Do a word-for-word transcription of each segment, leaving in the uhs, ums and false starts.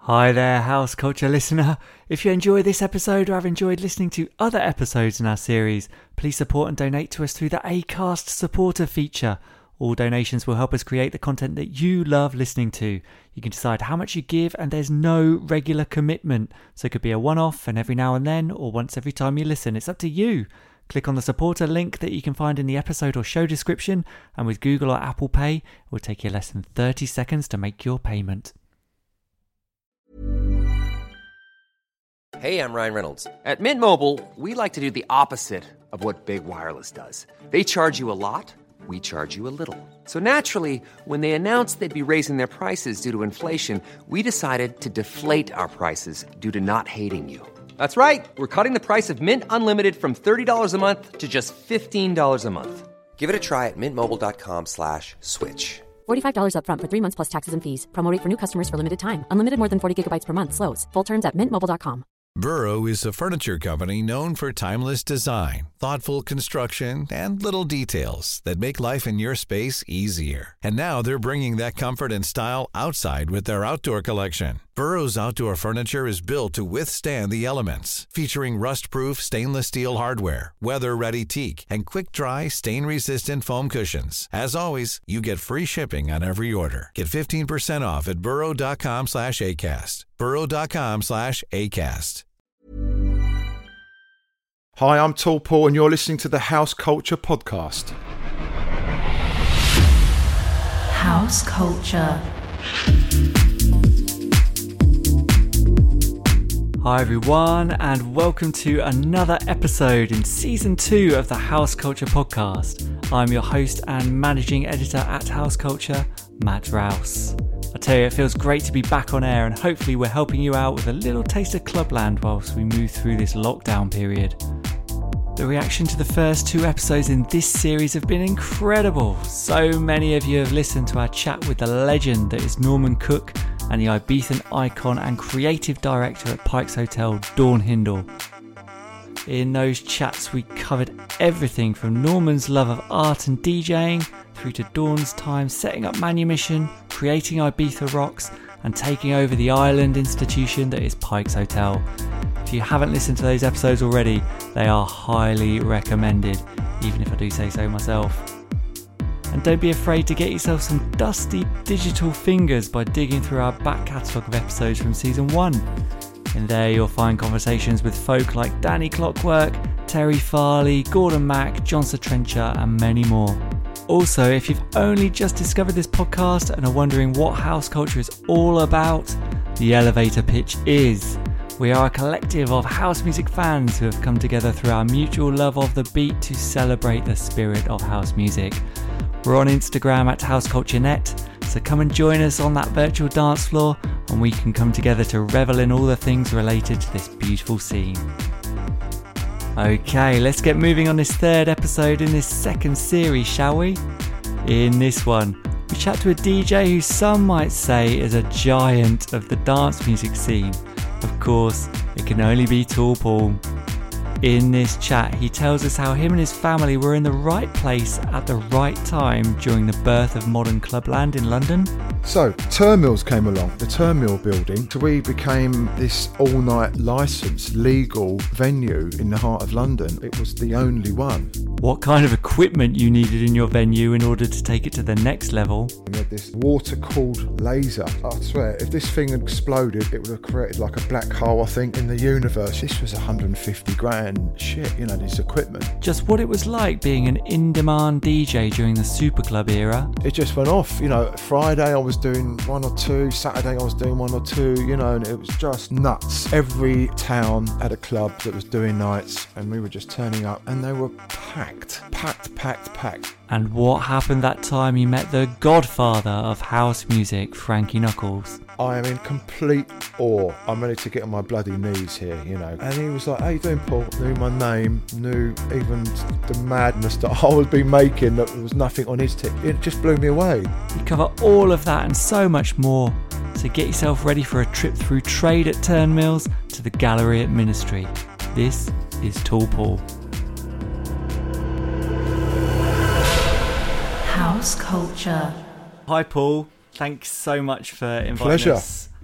Hi there, House Culture listener. If you enjoy this episode or have enjoyed listening to other episodes in our series, please support and donate to us through the Acast supporter feature. All donations will help us create the content that you love listening to. You can decide how much you give and there's no regular commitment. So it could be a one-off and every now and then or once every time you listen. It's up to you. Click on the supporter link that you can find in the episode or show description, and with Google or Apple Pay, it will take you less than thirty seconds to make your payment. Hey, I'm Ryan Reynolds. At Mint Mobile, we like to do the opposite of what Big Wireless does. They charge you a lot, we charge you a little. So naturally, when they announced they'd be raising their prices due to inflation, we decided to deflate our prices due to not hating you. That's right. We're cutting the price of Mint Unlimited from thirty dollars a month to just fifteen dollars a month. Give it a try at mintmobile.com slash switch. forty-five dollars up front for three months plus taxes and fees. Promo rate for new customers for limited time. Unlimited more than forty gigabytes per month. Slows full terms at mint mobile dot com. Burrow is a furniture company known for timeless design, thoughtful construction, and little details that make life in your space easier. And now they're bringing that comfort and style outside with their outdoor collection. Burrow's outdoor furniture is built to withstand the elements, featuring rust-proof stainless steel hardware, weather-ready teak, and quick-dry, stain-resistant foam cushions. As always, you get free shipping on every order. Get fifteen percent off at burrow.com slash ACAST. burrow.com slash ACAST. Hi, I'm Tall Paul, and you're listening to the House Culture Podcast. House Culture. Hi everyone, and welcome to another episode in season two of the House Culture Podcast. I'm your host and managing editor at House Culture, Matt Rouse. I tell you, it feels great to be back on air, and hopefully we're helping you out with a little taste of Clubland whilst we move through this lockdown period. The reaction to the first two episodes in this series have been incredible. So many of you have listened to our chat with the legend that is Norman Cook and the Ibethan icon and creative director at Pikes Hotel, Dawn Hindle. In those chats we covered everything from Norman's love of art and DJing through to Dawn's time setting up Manumission, creating Ibiza Rocks and taking over the island institution that is Pikes Hotel. If you haven't listened to those episodes already, they are highly recommended, even if I do say so myself. And don't be afraid to get yourself some dusty digital fingers by digging through our back catalogue of episodes from season one. In there you'll find conversations with folk like Danny Clockwork, Terry Farley, Gordon Mack, John Trencher and many more. Also, if you've only just discovered this podcast and are wondering what House Culture is all about, the elevator pitch is: we are a collective of house music fans who have come together through our mutual love of the beat to celebrate the spirit of house music. We're on Instagram at House Culture Net, so come and join us on that virtual dance floor and we can come together to revel in all the things related to this beautiful scene. Okay, let's get moving on this third episode in this second series, shall we? In this one, we chat to a D J who some might say is a giant of the dance music scene. Of course, it can only be Tall Paul. In this chat, he tells us how him and his family were in the right place at the right time during the birth of modern Clubland in London. So, Turnmills came along, the Turnmill building, so we became this all-night licensed, legal venue in the heart of London. It was the only one. What kind of equipment you needed in your venue in order to take it to the next level. We had this water-cooled laser. I swear, if this thing had exploded, it would have created like a black hole, I think, in the universe. This was one hundred fifty grand shit, you know, this equipment. Just what it was like being an in-demand D J during the Super Club era. It just went off, you know. Friday I was doing one or two, Saturday I was doing one or two, you know, and it was just nuts. Every town had a club that was doing nights, and we were just turning up, and they were packed, packed, packed, packed. And what happened that time you met the godfather of house music, Frankie Knuckles? I am in complete awe. I'm ready to get on my bloody knees here, you know. And he was like, how you doing, Paul? Knew my name, knew even the madness that I would be making, that there was nothing on his tip. It just blew me away. We cover all of that and so much more. So get yourself ready for a trip through trade at Turnmills to the gallery at Ministry. This is Tall Paul. House Culture. Hi Paul, thanks so much for inviting Pleasure. us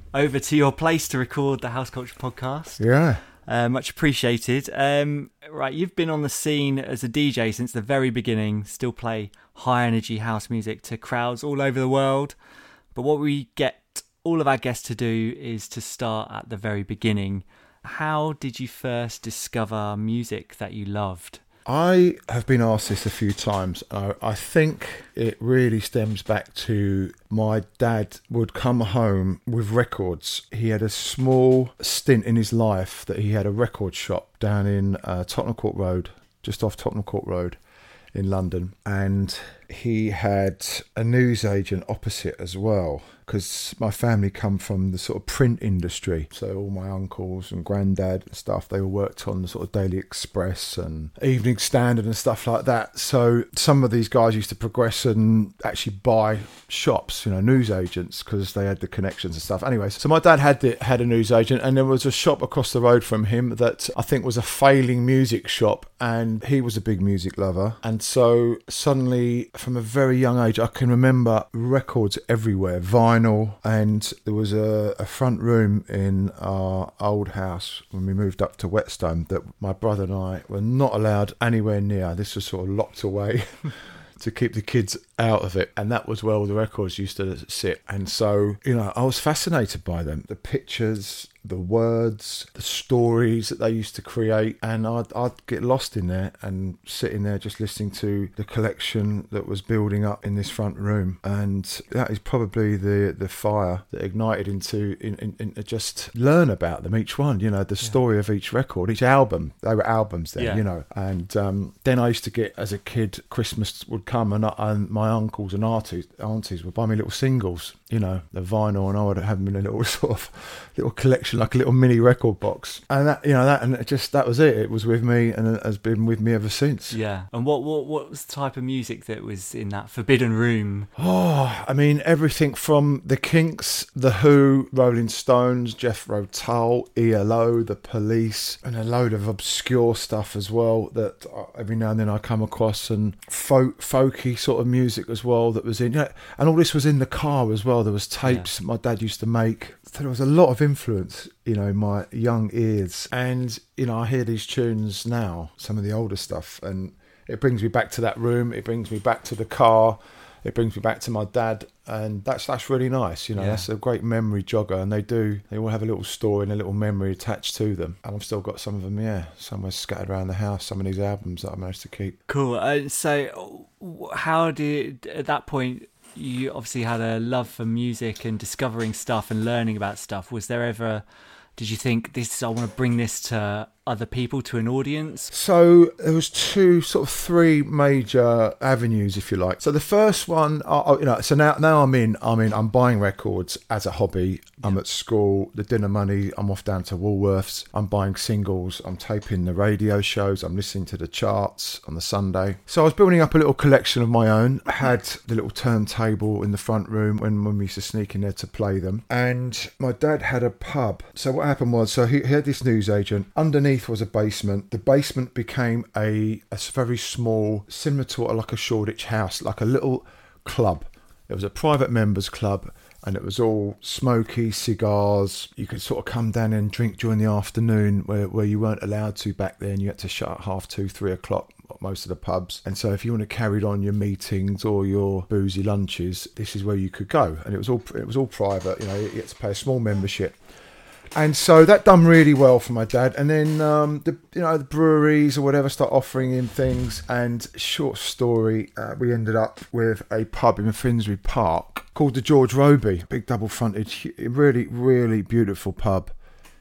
over to your place to record the House Culture podcast. Yeah. Uh, much appreciated. Um, right, you've been on the scene as a D J since the very beginning, still play high energy house music to crowds all over the world. But what we get all of our guests to do is to start at the very beginning. How did you first discover music that you loved? I have been asked this a few times. Uh, I think it really stems back to my dad would come home with records. He had a small stint in his life that he had a record shop down in uh, Tottenham Court Road, just off Tottenham Court Road in London. And he had a newsagent opposite as well, because my family come from the sort of print industry. So all my uncles and granddad and stuff, they all worked on the sort of Daily Express and Evening Standard and stuff like that. So some of these guys used to progress and actually buy shops, you know, newsagents, because they had the connections and stuff. Anyway, so my dad had the, had a newsagent, and there was a shop across the road from him that I think was a failing music shop, and he was a big music lover. And so suddenly, from a very young age, I can remember records everywhere, vinyl. And there was a, a front room in our old house when we moved up to Whetstone that my brother and I were not allowed anywhere near. This was sort of locked away to keep the kids out of it, and that was where all the records used to sit. And so, you know, I was fascinated by them, the pictures, the words, the stories that they used to create, and I'd, I'd get lost in there and sitting there just listening to the collection that was building up in this front room. And that is probably the the fire that ignited into in, in, in just learn about them, each one, you know, the story yeah. of each record, each album. They were albums then, yeah. you know. And um, then I used to get, as a kid, Christmas would come and, I, and my uncles and aunties, aunties would buy me little singles, you know, the vinyl, and I would have them in a little sort of little collection, like a little mini record box. And that, you know, that, and it just, that was it. It was with me, and it has been with me ever since. Yeah. And what, what, what was the type of music that was in that forbidden room? Oh, I mean, everything from the Kinks, the Who, Rolling Stones, Jethro Tull, E L O, the Police, and a load of obscure stuff as well that every now and then I come across, and folk, folky sort of music as well that was in, you know, and all this was in the car as well. There was tapes yeah. my dad used to make. So there was a lot of influence, you know, in my young ears. And, you know, I hear these tunes now, some of the older stuff, and it brings me back to that room. It brings me back to the car. It brings me back to my dad. And that's that's really nice, you know, yeah. that's a great memory jogger. And they do, they all have a little story and a little memory attached to them. And I've still got some of them, yeah, somewhere scattered around the house, some of these albums that I managed to keep. Cool. Uh, so how did, at that point, you obviously had a love for music and discovering stuff and learning about stuff. Was there ever, did you think, this, I want to bring this to other people, to an audience? So there was two, sort of three major avenues, if you like. So the first one, I, you know, so now now I'm in, I'm in, I'm buying records as a hobby. Yeah. I'm at school, the dinner money, I'm off down to Woolworths. I'm buying singles, I'm taping the radio shows, I'm listening to the charts on the Sunday. So I was building up a little collection of my own. I had the little turntable in the front room when, when we used to sneak in there to play them. And my dad had a pub. So what happened was, so he, he had this newsagent. Underneath was a basement. The basement became a, a very small, similar to like a Shoreditch house, like a little club. It was a private members club, and it was all smoky, cigars. You could sort of come down and drink during the afternoon, where, where you weren't allowed to back then. You had to shut at half two, three o'clock, most of the pubs. And so if you want to carry on your meetings or your boozy lunches, this is where you could go. And it was all it was all private. You know, you had to pay a small membership. And so that done really well for my dad. And then, um, the you know, the breweries or whatever start offering him things. And short story, uh, we ended up with a pub in Finsbury Park called the George Robey. Big double-fronted, really, really beautiful pub.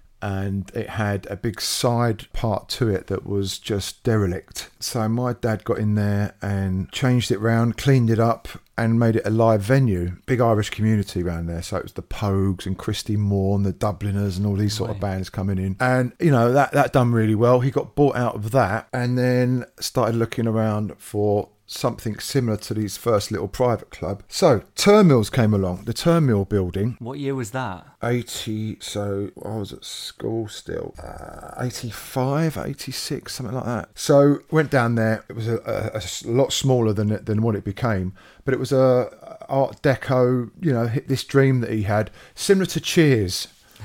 And it had a big side part to it that was just derelict. So my dad got in there and changed it round, cleaned it up, and made it a live venue. Big Irish community around there. So it was the Pogues and Christy Moore and the Dubliners and all these sort of bands coming in. And, you know, that, that done really well. He got bought out of that and then started looking around for something similar to his first little private club. So Turnmills came along, the Turnmill building. What year was that? eighty, so I was at school still, uh, eighty-five, eighty-six, something like that. So went down there. It was a, a, a lot smaller than it, than what it became, but it was a Art Deco, you know, this dream that he had, similar to Cheers.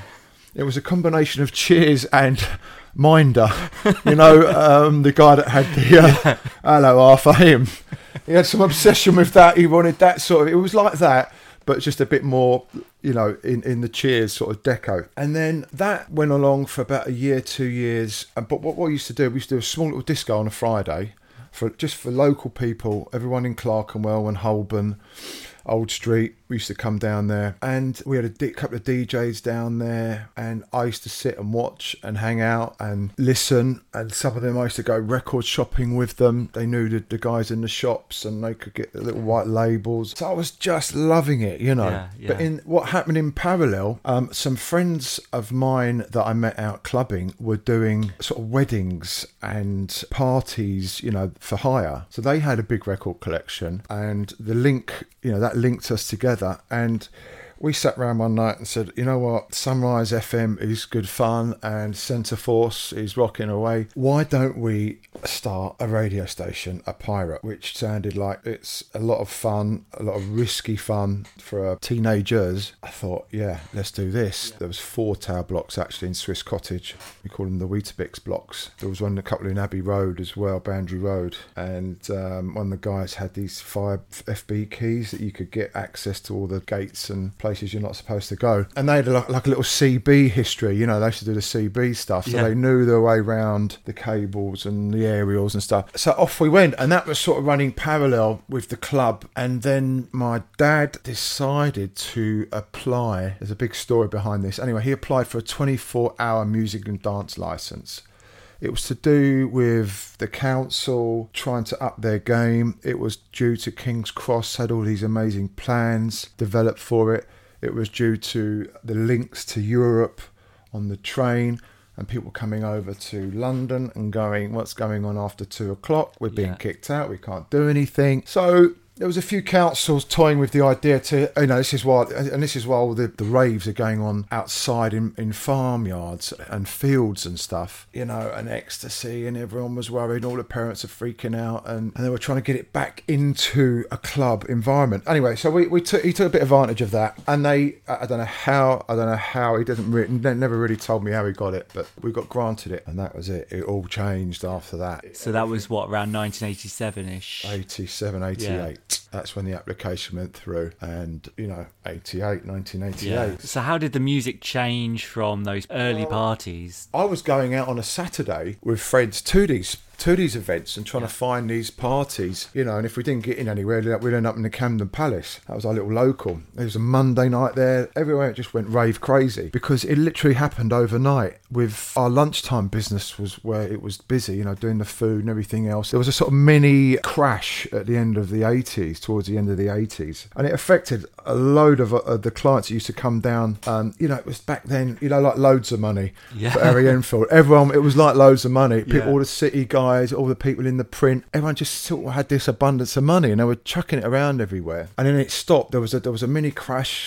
It was a combination of Cheers and Minder, you know, um, the guy that had the uh, yeah. Hello Arthur, him. He had some obsession with that. He wanted that sort of, it was like that, but just a bit more, you know, in, in the Cheers sort of deco. And then that went along for about a year, two years. But what we used to do, we used to do a small little disco on a Friday, for just for local people, everyone in Clerkenwell and Holborn, Old Street. We used to come down there, and we had a d- couple of D Js down there, and I used to sit and watch and hang out and listen, and some of them I used to go record shopping with them. They knew the, the guys in the shops, and they could get the little white labels. So I was just loving it, you know. Yeah, yeah. But in what happened in parallel, um, some friends of mine that I met out clubbing were doing sort of weddings and parties, you know, for hire. So they had a big record collection, and the link, you know, that linked us together. And we sat around one night and said, you know what, Sunrise F M is good fun and Centre Force is rocking away. Why don't we start a radio station, a pirate, which sounded like it's a lot of fun, a lot of risky fun for uh, teenagers. I thought, yeah, let's do this. There was four tower blocks actually in Swiss Cottage. We call them the Weetabix blocks. There was one, a couple in Abbey Road as well, Boundary Road. And um, one of the guys had these five F B keys that you could get access to all the gates and places you're not supposed to go. And they had like, like a little C B history, you know, they used to do the C B stuff. So yeah. They knew their way around the cables and the aerials and stuff. So off we went, and that was sort of running parallel with the club. And then my dad decided to apply. There's a big story behind this. Anyway, he applied for a twenty-four hour music and dance license. It was to do with the council trying to up their game. It was due to King's Cross had all these amazing plans developed for it. It was due to the links to Europe on the train, and people coming over to London and going, what's going on after two o'clock? We're being yeah. kicked out. We can't do anything. So there was a few councils toying with the idea to, you know, this is why, and this is why all the, the raves are going on outside in, in farmyards and fields and stuff, you know, and ecstasy, and everyone was worried, all the parents are freaking out, and, and they were trying to get it back into a club environment. Anyway, so we, we took, he took a bit of advantage of that, and they, I don't know how, I don't know how, he didn't really, never really told me how he got it, but we got granted it, and that was it. It all changed after that. So that was what, around nineteen eighty-seven-ish? eighty-seven, eighty-eight. Yeah. That's when the application went through, and you know, eighty-eight, nineteen eighty-eight. Yeah. So how did the music change from those early well, parties? I was going out on a Saturday with friends to these to these events and trying yeah. to find these parties, you know, and if we didn't get in anywhere, we'd end up in the Camden Palace. That was our little local. There was a Monday night there. Everywhere it just went rave crazy, because it literally happened overnight. With our lunchtime business was where it was busy, you know, doing the food and everything else. There was a sort of mini crash at the end of the eighties, towards the end of the eighties, and it affected a load of uh, the clients that used to come down. Um, you know, it was back then, you know, like loads of money yeah. for Harry Enfield. Everyone, it was like loads of money. People, yeah. all the city guys, all the people in the print, everyone just sort of had this abundance of money, and they were chucking it around everywhere. And then it stopped. There was a there was a mini crash.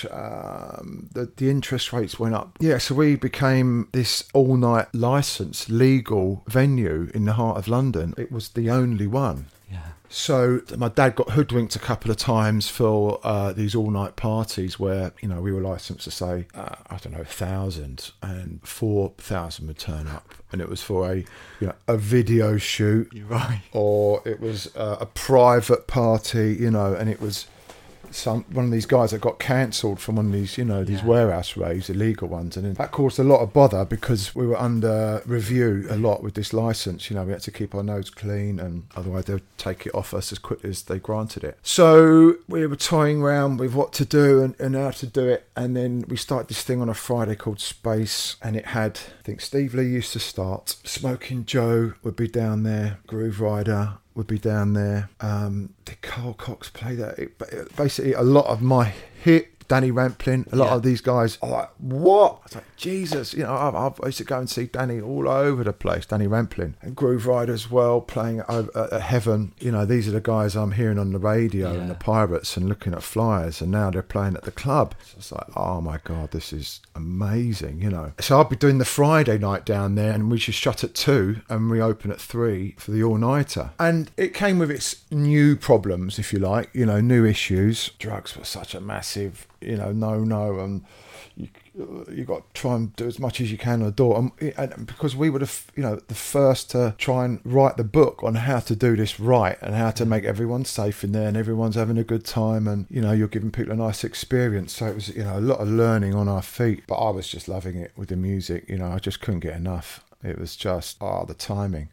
Um, the the interest rates went up. Yeah, so we became this all night licensed legal venue in the heart of London. It was the only one. Yeah. So my dad got hoodwinked a couple of times for uh, these all-night parties where, you know, we were licensed to say, uh, I don't know, a thousand, and four thousand would turn up, and it was for a, you know, a video shoot. You're right. Or it was uh, a private party, you know, and it was some one of these guys that got cancelled from one of these, you know, these yeah. warehouse raves, illegal ones, and that caused a lot of bother because we were under review a lot with this license. You know, we had to keep our nose clean, and otherwise they'd take it off us as quick as they granted it. So we were toying around with what to do and, and how to do it, and then we started this thing on a Friday called Space, and it had, I think Steve Lee used to start, Smoking Joe would be down there, Groove Rider would be down there. Um, did Carl Cox play that? It, basically, a lot of my hit Danny Rampling, a lot Yeah. of these guys are like, what? I was like, Jesus, you know, I, I used to go and see Danny all over the place, Danny Rampling. And Groove Rider as well, playing at, at, at Heaven. You know, these are the guys I'm hearing on the radio Yeah. and the Pirates and looking at flyers, and now they're playing at the club. So it's like, oh my God, this is amazing, you know. So I'd be doing the Friday night down there, and we just shut at two and we open at three for the all-nighter. And it came with its new problems, if you like, you know, new issues. Drugs were such a massive, you know, no-no, and you you got to try and do as much as you can on the door. And, and because we were, the, f- you know, the first to try and write the book on how to do this right and how to make everyone safe in there and everyone's having a good time and, you know, you're giving people a nice experience. So it was, you know, a lot of learning on our feet. But I was just loving it with the music. You know, I just couldn't get enough. It was just, oh, the timing.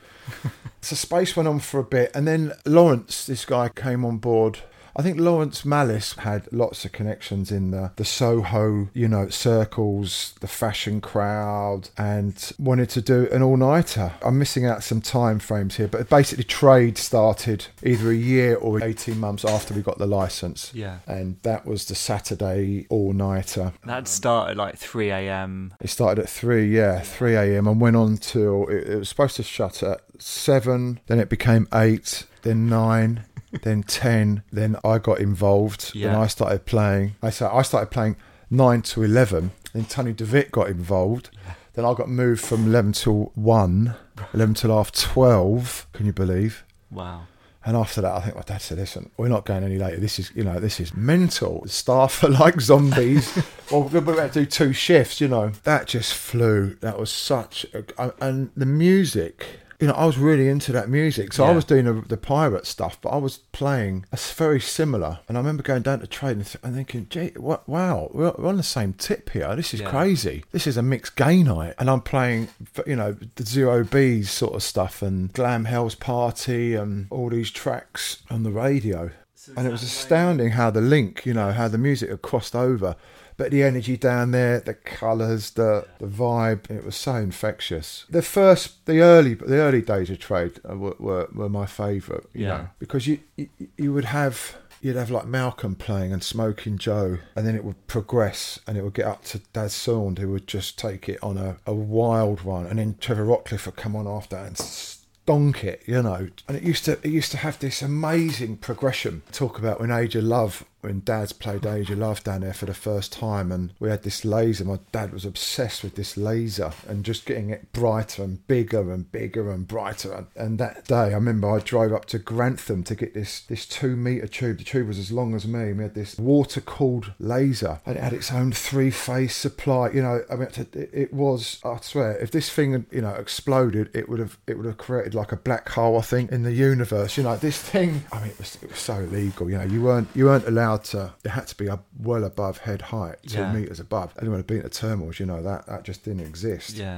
So Space went on for a bit. And then Lawrence, this guy, came on board. I think Lawrence Malice had lots of connections in the, the Soho, you know, circles, the fashion crowd, and wanted to do an all-nighter. I'm missing out some time frames here, but basically trade started either a year or eighteen months after we got the licence. Yeah. And that was the Saturday all-nighter. That started like three a.m. It started at three, yeah, three a.m. and went on till, it, it was supposed to shut at seven, then it became eight, then nine, then ten, then I got involved, Yeah. then I started playing. I so I started playing nine to eleven, then Tony DeVitt got involved, then I got moved from eleven till one, eleven till half twelve, can you believe? Wow. And after that, I think my dad said, listen, we're not going any later. This is, you know, this is mental. The staff are like zombies. Well, we had to do two shifts, you know. That just flew. That was such a... And the music... You know, I was really into that music. So Yeah. I was doing the, the pirate stuff, but I was playing a very similar. And I remember going down to trade and, th- and thinking, gee, what, wow, we're, we're on the same tip here. This is Yeah. crazy. This is a mixed gay night. And I'm playing, you know, the Zero B's sort of stuff and Glam Hell's Party and all these tracks on the radio. And it was astounding how the link, you know, how the music had crossed over. But the energy down there, the colours, the the vibe, it was so infectious. The first, the early the early days of trade were were, were my favourite, you Yeah. know, because you, you you would have you'd have like Malcolm playing and Smoking Joe, and then it would progress and it would get up to Daz Saund, who would just take it on a, a wild one, and then Trevor Rockcliffe would come on after and stonk it, you know. And it used to it used to have this amazing progression. Talk about when Age of Love, when Dad's played Age of Love down there for the first time, and we had this laser. My dad was obsessed with this laser and just getting it brighter and bigger and bigger and brighter. And, and that day, I remember I drove up to Grantham to get this this two metre tube. The tube was as long as me. We had this water-cooled laser, and it had its own three-phase supply. You know, I mean, it, it was, I swear, if this thing had, you know, exploded, it would have it would have created like a black hole, I think, in the universe. You know, this thing, I mean, it was, it was so illegal. You know, you weren't you weren't allowed to, it had to be up well above head height, two Yeah. metres above. Anyone had been to terminals, you know, that, that just didn't exist. Yeah.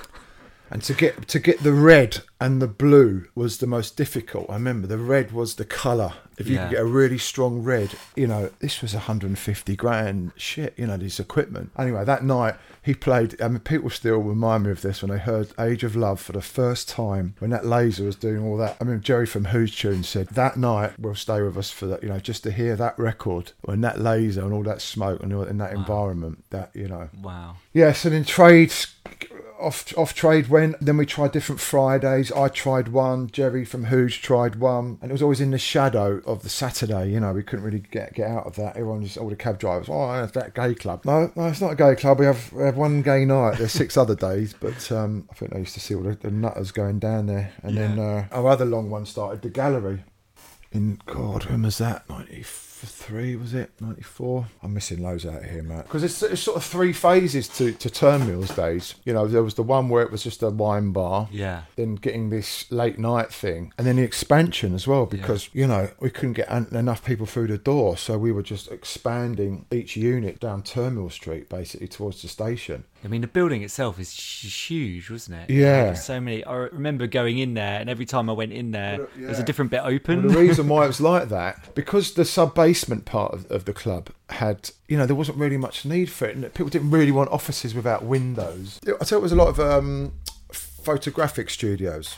And to get to get the red and the blue was the most difficult. I remember the red was the colour. If you Yeah. could get a really strong red, you know, this was one hundred fifty grand shit, you know, this equipment. Anyway, that night he played, I mean, people still remind me of this when they heard Age of Love for the first time, when that laser was doing all that. I mean, Jerry from Who's Tune said, that night will stay with us for that, you know, just to hear that record, when that laser and all that smoke and all, in that environment, that, you know. Wow. Yes, and in trades, off off trade went. Then we tried different Fridays. I tried one. Jerry from Who's tried one, and it was always in the shadow of the Saturday. You know, we couldn't really get get out of that. Everyone just, all the cab drivers, oh, it's that gay club. No, no, it's not a gay club. We have we have one gay night. There's six other days, but um, I think they used to see all the, the nutters going down there. And Yeah. then uh, our other long one started, the Gallery. In God, when was that? ninety-three, was it? ninety-four? I'm missing loads out here, Matt. Because it's, it's sort of three phases to, to Turnmills days. You know, there was the one where it was just a wine bar. Yeah. Then getting this late night thing. And then the expansion as well, because, you know, we couldn't get en- enough people through the door. So we were just expanding each unit down Turnmill Street, basically, towards the station. I mean, the building itself is sh- huge, wasn't it? Yeah. There's so many. I remember going in there, and every time I went in there, Well, yeah. there's a different bit open. Well, the reason why it was like that, because the sub-basement part of, of the club had, you know, there wasn't really much need for it, and people didn't really want offices without windows. I tell you, it was a lot of um, photographic studios.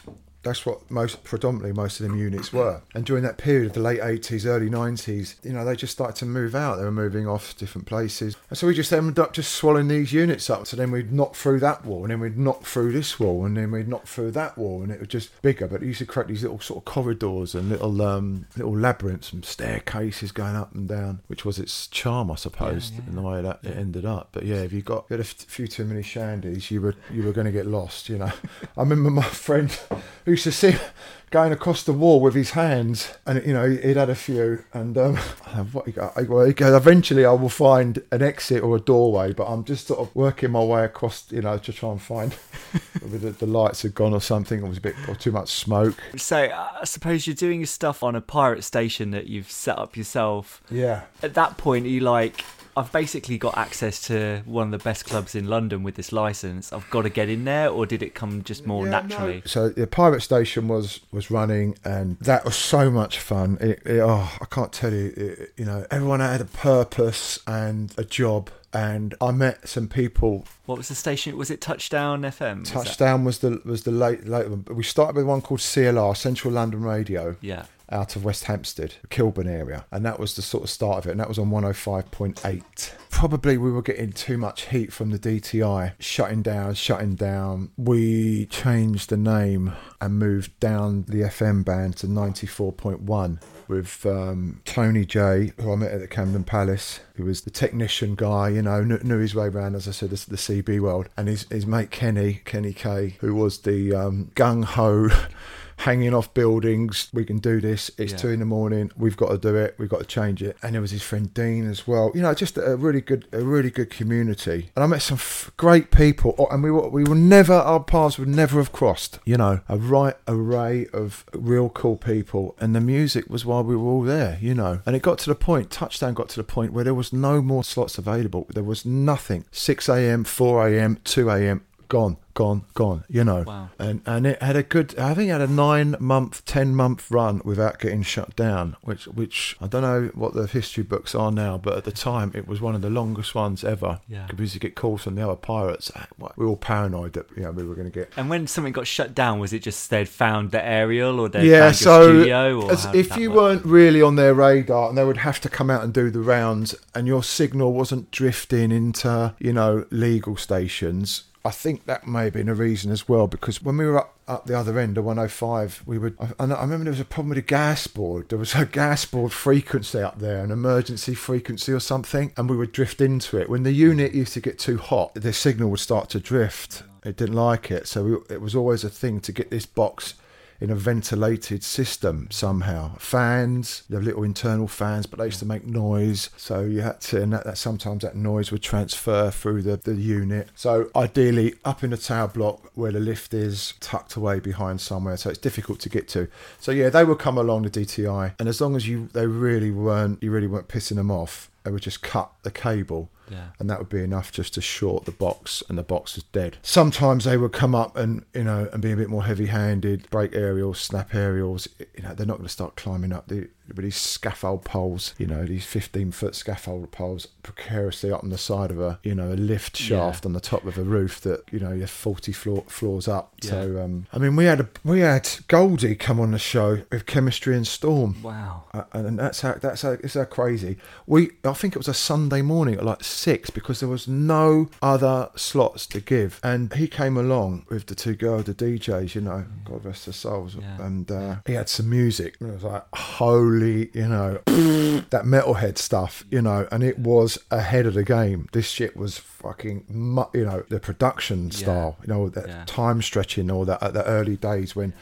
That's what most, predominantly most of them units were. And during that period of the late eighties, early nineties, you know, they just started to move out. They were moving off different places. And so we just ended up just swallowing these units up. So then we'd knock through that wall, and then we'd knock through this wall, and then we'd knock through that wall, and it was just bigger. But it used to create these little sort of corridors and little um, little labyrinths and staircases going up and down, which was its charm, I suppose, yeah, yeah. in the way that it ended up. But yeah, if you got you had a few too many shandies, you were you were going to get lost, you know. I remember my friend who used to see going across the wall with his hands, and you know he'd had a few, and um, what he got, well, he goes, eventually I will find an exit or a doorway, but I'm just sort of working my way across, you know, to try and find whether the, the lights had gone or something, or was a bit or too much smoke. So uh, I suppose you're doing your stuff on a pirate station that you've set up yourself. Yeah. At that point, are you like, I've basically got access to one of the best clubs in London with this license, I've got to get in there, or did it come just more Yeah, naturally? No. So the pirate station was was running, and that was so much fun. It, it, oh, I can't tell you. It, you know, everyone had a purpose and a job, and I met some people. What was the station? Was it Touchdown F M? Was Touchdown was the was the late late one. We started with one called C L R, Central London Radio. Yeah. Out of West Hampstead, Kilburn area, and that was the sort of start of it, and that was on one oh five point eight. Probably we were getting too much heat from the D T I, shutting down, shutting down. We changed the name and moved down the F M band to ninety-four point one with um, Tony J, who I met at the Camden Palace, who was the technician guy, you know, knew, knew his way around, as I said, the, the C B world, and his, his mate Kenny, Kenny K, who was the um, gung-ho hanging off buildings. We can do this. It's yeah. two in the morning. We've got to do it. We've got to change it. And there was his friend Dean as well. You know, just a really good, a really good community. And I met some f- great people. Oh, and we were, we were never, our paths would never have crossed. You know, a right array of real cool people. And the music was why we were all there. You know, and it got to the point. Touchdown got to the point where there was no more slots available. There was nothing. six a.m., four a.m., two a.m. Gone, gone, gone, you know. Wow. And and it had a good, I think it had a nine month, ten month run without getting shut down, which, which I don't know what the history books are now, but at the time it was one of the longest ones ever. Yeah. Because you get calls from the other pirates. We were all paranoid that, you know, we were going to get... And when something got shut down, was it just they'd found the aerial, or they'd yeah, found so your studio? Or as how did if that you work? weren't really on their radar, and they would have to come out and do the rounds, and your signal wasn't drifting into, you know, legal stations... I think that may have been a reason as well, because when we were up, up the other end of one oh five, we would. I, I remember there was a problem with a gas board. There was a gas board frequency up there, an emergency frequency or something, and we would drift into it. When the unit used to get too hot, the signal would start to drift. It didn't like it, so we, it was always a thing to get this box in a ventilated system somehow. Fans, the little internal fans, but they used to make noise, so you had to, and that, that sometimes that noise would transfer through the, the unit. So ideally up in the tower block where the lift is, tucked away behind somewhere, so it's difficult to get to. So yeah, they would come along, the D T I, and as long as you they really weren't you really weren't pissing them off, they would just cut the cable. Yeah. And that would be enough just to short the box, and the box was dead. Sometimes they would come up and, you know, and be a bit more heavy-handed, break aerials, snap aerials. You know, they're not going to start climbing up the, with these scaffold poles, you know, these fifteen-foot scaffold poles precariously up on the side of a, you know, a lift shaft yeah. on the top of a roof that, you know, you're forty floor, floors up. Yeah. So, um, I mean, we had a, we had Goldie come on the show with Chemistry and Storm. Wow. Uh, and that's how that's how it's how crazy. We I think it was a Sunday morning at like six, because there was no other slots to give, and he came along with the two girls, the D Js, you know, God rest their souls, yeah. and uh, he had some music, and it was like holy, you know, that metalhead stuff, you know, and it was ahead of the game. This shit was fucking, mu- you know, the production style, yeah. you know, that yeah. time stretching, all that at the early days when.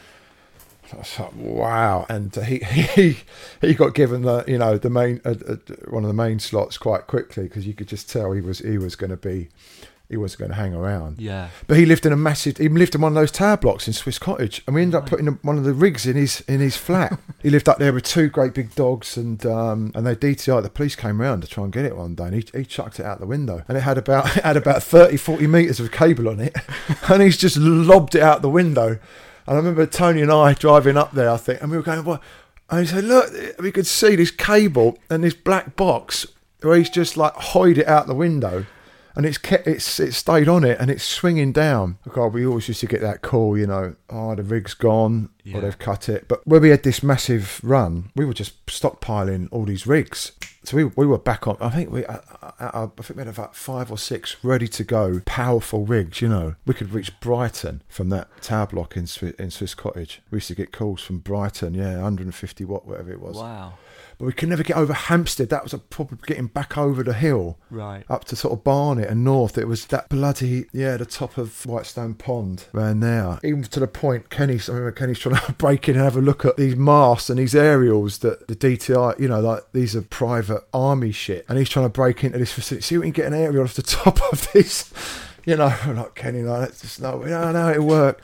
I was like, wow, and he he he got given the you know the main uh, uh, one of the main slots quite quickly, because you could just tell he was he was going to be he was going to hang around. Yeah. But he lived in a massive he lived in one of those tower blocks in Swiss Cottage, and we ended up putting one of the rigs in his in his flat. He lived up there with two great big dogs, and um and they D T I. The police came around to try and get it one day, and he he chucked it out the window, and it had about it had about thirty, forty meters of cable on it, and he's just lobbed it out the window. And I remember Tony and I driving up there, I think, and we were going, what? And he said, look, we could see this cable and this black box where he's just like hoid it out the window. And it's kept, it's it stayed on it and it's swinging down. God, we always used to get that call, you know, oh, the rig's gone Yeah. or they've cut it. But when we had this massive run, we were just stockpiling all these rigs. So we we were back on. I think we I, I, I think we had about five or six ready to go, powerful rigs. You know, we could reach Brighton from that tower block in Swiss, in Swiss Cottage. We used to get calls from Brighton, yeah, one hundred fifty watt, whatever it was. Wow. But we could never get over Hampstead. That was a problem, getting back over the hill. Right. Up to sort of Barnet and north. It was that bloody, yeah, the top of Whitestone Pond around there. Even to the point, Kenny's, I remember Kenny's trying to break in and have a look at these masts and these aerials that the D T I, you know, like these are private army shit. And he's trying to break into this facility. See if we can get an aerial off the top of this. You know, like Kenny, like, that's just no, we don't know how it worked.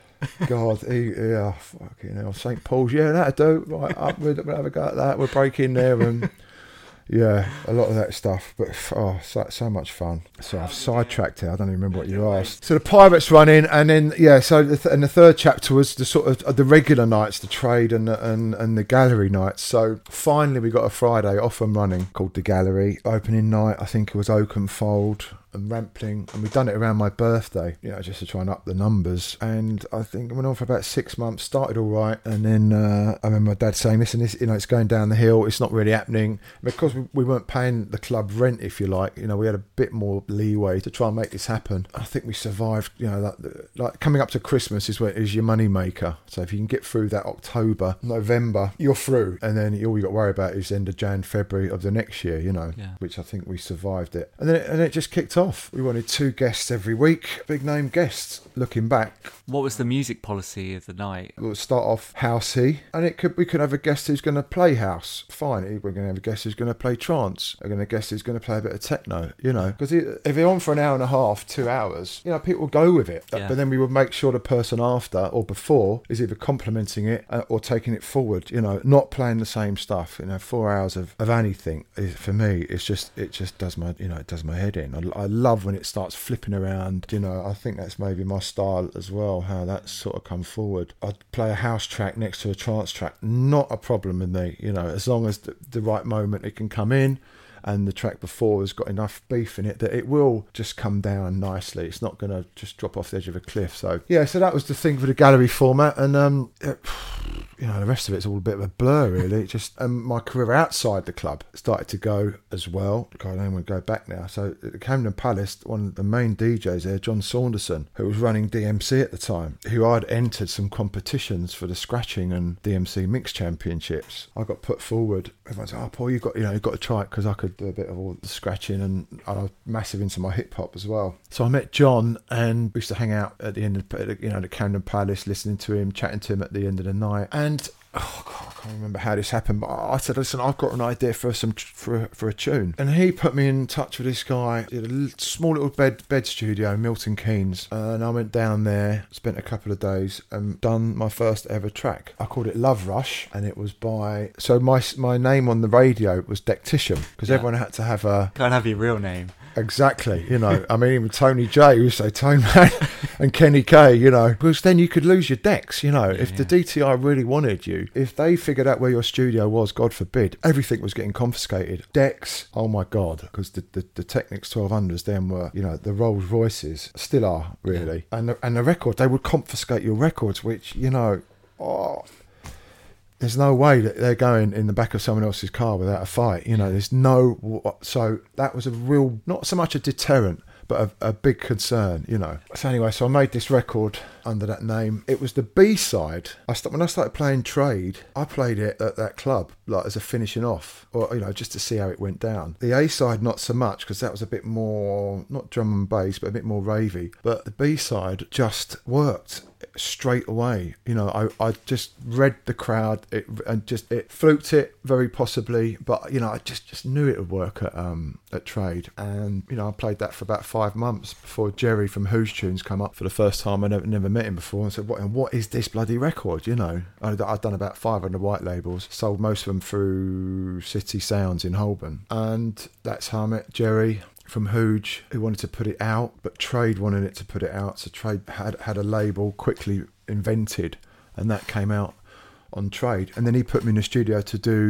God, he, yeah, fucking hell. Saint Paul's, yeah, that'll do. Right, up, we'll, we'll have a go at that. We'll break in there and, yeah, a lot of that stuff. But, oh, so, so much fun. So I've sidetracked here. I don't even remember what you asked. So the Pirates run in, and then, yeah, so the th- and the third chapter was the sort of uh, the regular nights, the trade and the, and, and the gallery nights. So finally we got a Friday off and running called the Gallery. Opening night, I think it was Oakenfold and Rampling, and we've done it around my birthday, you know, just to try and up the numbers. And I think it went on for about six months, started all right, and then uh, I remember my dad saying, listen, this, you know, it's going down the hill, it's not really happening, because we, we weren't paying the club rent, if you like, you know, we had a bit more leeway to try and make this happen. I think we survived, you know, like, like coming up to Christmas is where is your money maker. So if you can get through that October, November, you're through, and then all you got to worry about is end of Jan, February of the next year, you know, Yeah. which I think we survived it. And then it, and it just kicked off. We wanted two guests every week, big name guests. Looking back, What was the music policy of the night? we'll start off housey, and it could we could have a guest who's going to play house. Fine, we're going to have a guest who's going to play trance. We're going to guest who's going to play a bit of techno. You know, because if you're on for an hour and a half, two hours, you know, people will go with it. Yeah. But then we would make sure the person after or before is either complimenting it uh, or taking it forward. You know, not playing the same stuff. You know, four hours of, of anything is, for me, it's just it just does my you know it does my head in. I, I love when it starts flipping around. You know, I think that's maybe my style as well. How that's sort of come forward. I'd play a house track next to a trance track. Not a problem with me. You know, as long as the, the right moment it can come in. And the track before has got enough beef in it that it will just come down nicely. It's not going to just drop off the edge of a cliff. So, yeah, so that was the thing for the gallery format. And, um, it, you know, the rest of it's all a bit of a blur, really. It just um, my career outside the club started to go as well. God, I don't want to go back now. So at the Camden Palace, one of the main D Js there, John Saunderson, who was running D M C at the time, who I'd entered some competitions for the Scratching and D M C Mix Championships. I got put forward. Everyone's like, oh, Paul, you've got, you know, you've got to try it, because I could do a bit of all the scratching, and I was massive into my hip hop as well. So I met John, and we used to hang out at the end of, you know, the Camden Palace, listening to him, chatting to him at the end of the night. And oh God, I can't remember how this happened, but I said, listen, I've got an idea for some for for a tune. And he put me in touch with this guy. He had a little, small little bed bed studio in Milton Keynes, and I went down there, spent a couple of days, and done my first ever track. I called it Love Rush, and it was by so my my name on the radio was Dectician, because Yeah. everyone had to have a Can't have your real name. exactly, you know. I mean, even Tony J, who say Tone Man, and Kenny K, you know, because then you could lose your decks, you know. Yeah, if the yeah. D T I really wanted you, if they figured out where your studio was, God forbid, everything was getting confiscated. Decks, oh my God, because the, the, the Technics twelve hundreds then were, you know, the Rolls Royces, still are, really. And the, and the record, they would confiscate your records, which, you know, oh... There's no way that they're going in the back of someone else's car without a fight. You know, there's no... So that was a real... Not so much a deterrent, but a, a big concern, you know. So anyway, so I made this record under that name. It was the B-side. I st- when I started playing Trade, I played it at that club, like as a finishing off, or, you know, just to see how it went down. The A-side, not so much, because that was a bit more, not drum and bass, but a bit more ravey. But the B-side just worked straight away. You know, I, I just read the crowd it, and just it fluked it very possibly, but you know, I just, just knew it would work at um at Trade. And you know, I played that for about five months before Jerry from Who's Tunes come up for the first time. I never, never met him before, and said, what and what is this bloody record? You know, I'd, I'd done about five hundred white labels, sold most of them through City Sounds in Holborn, and that's how I met Jerry from Hooge, who wanted to put it out, but Trade wanted it to put it out, so Trade had had a label quickly invented, and that came out on Trade. And then he put me in the studio to do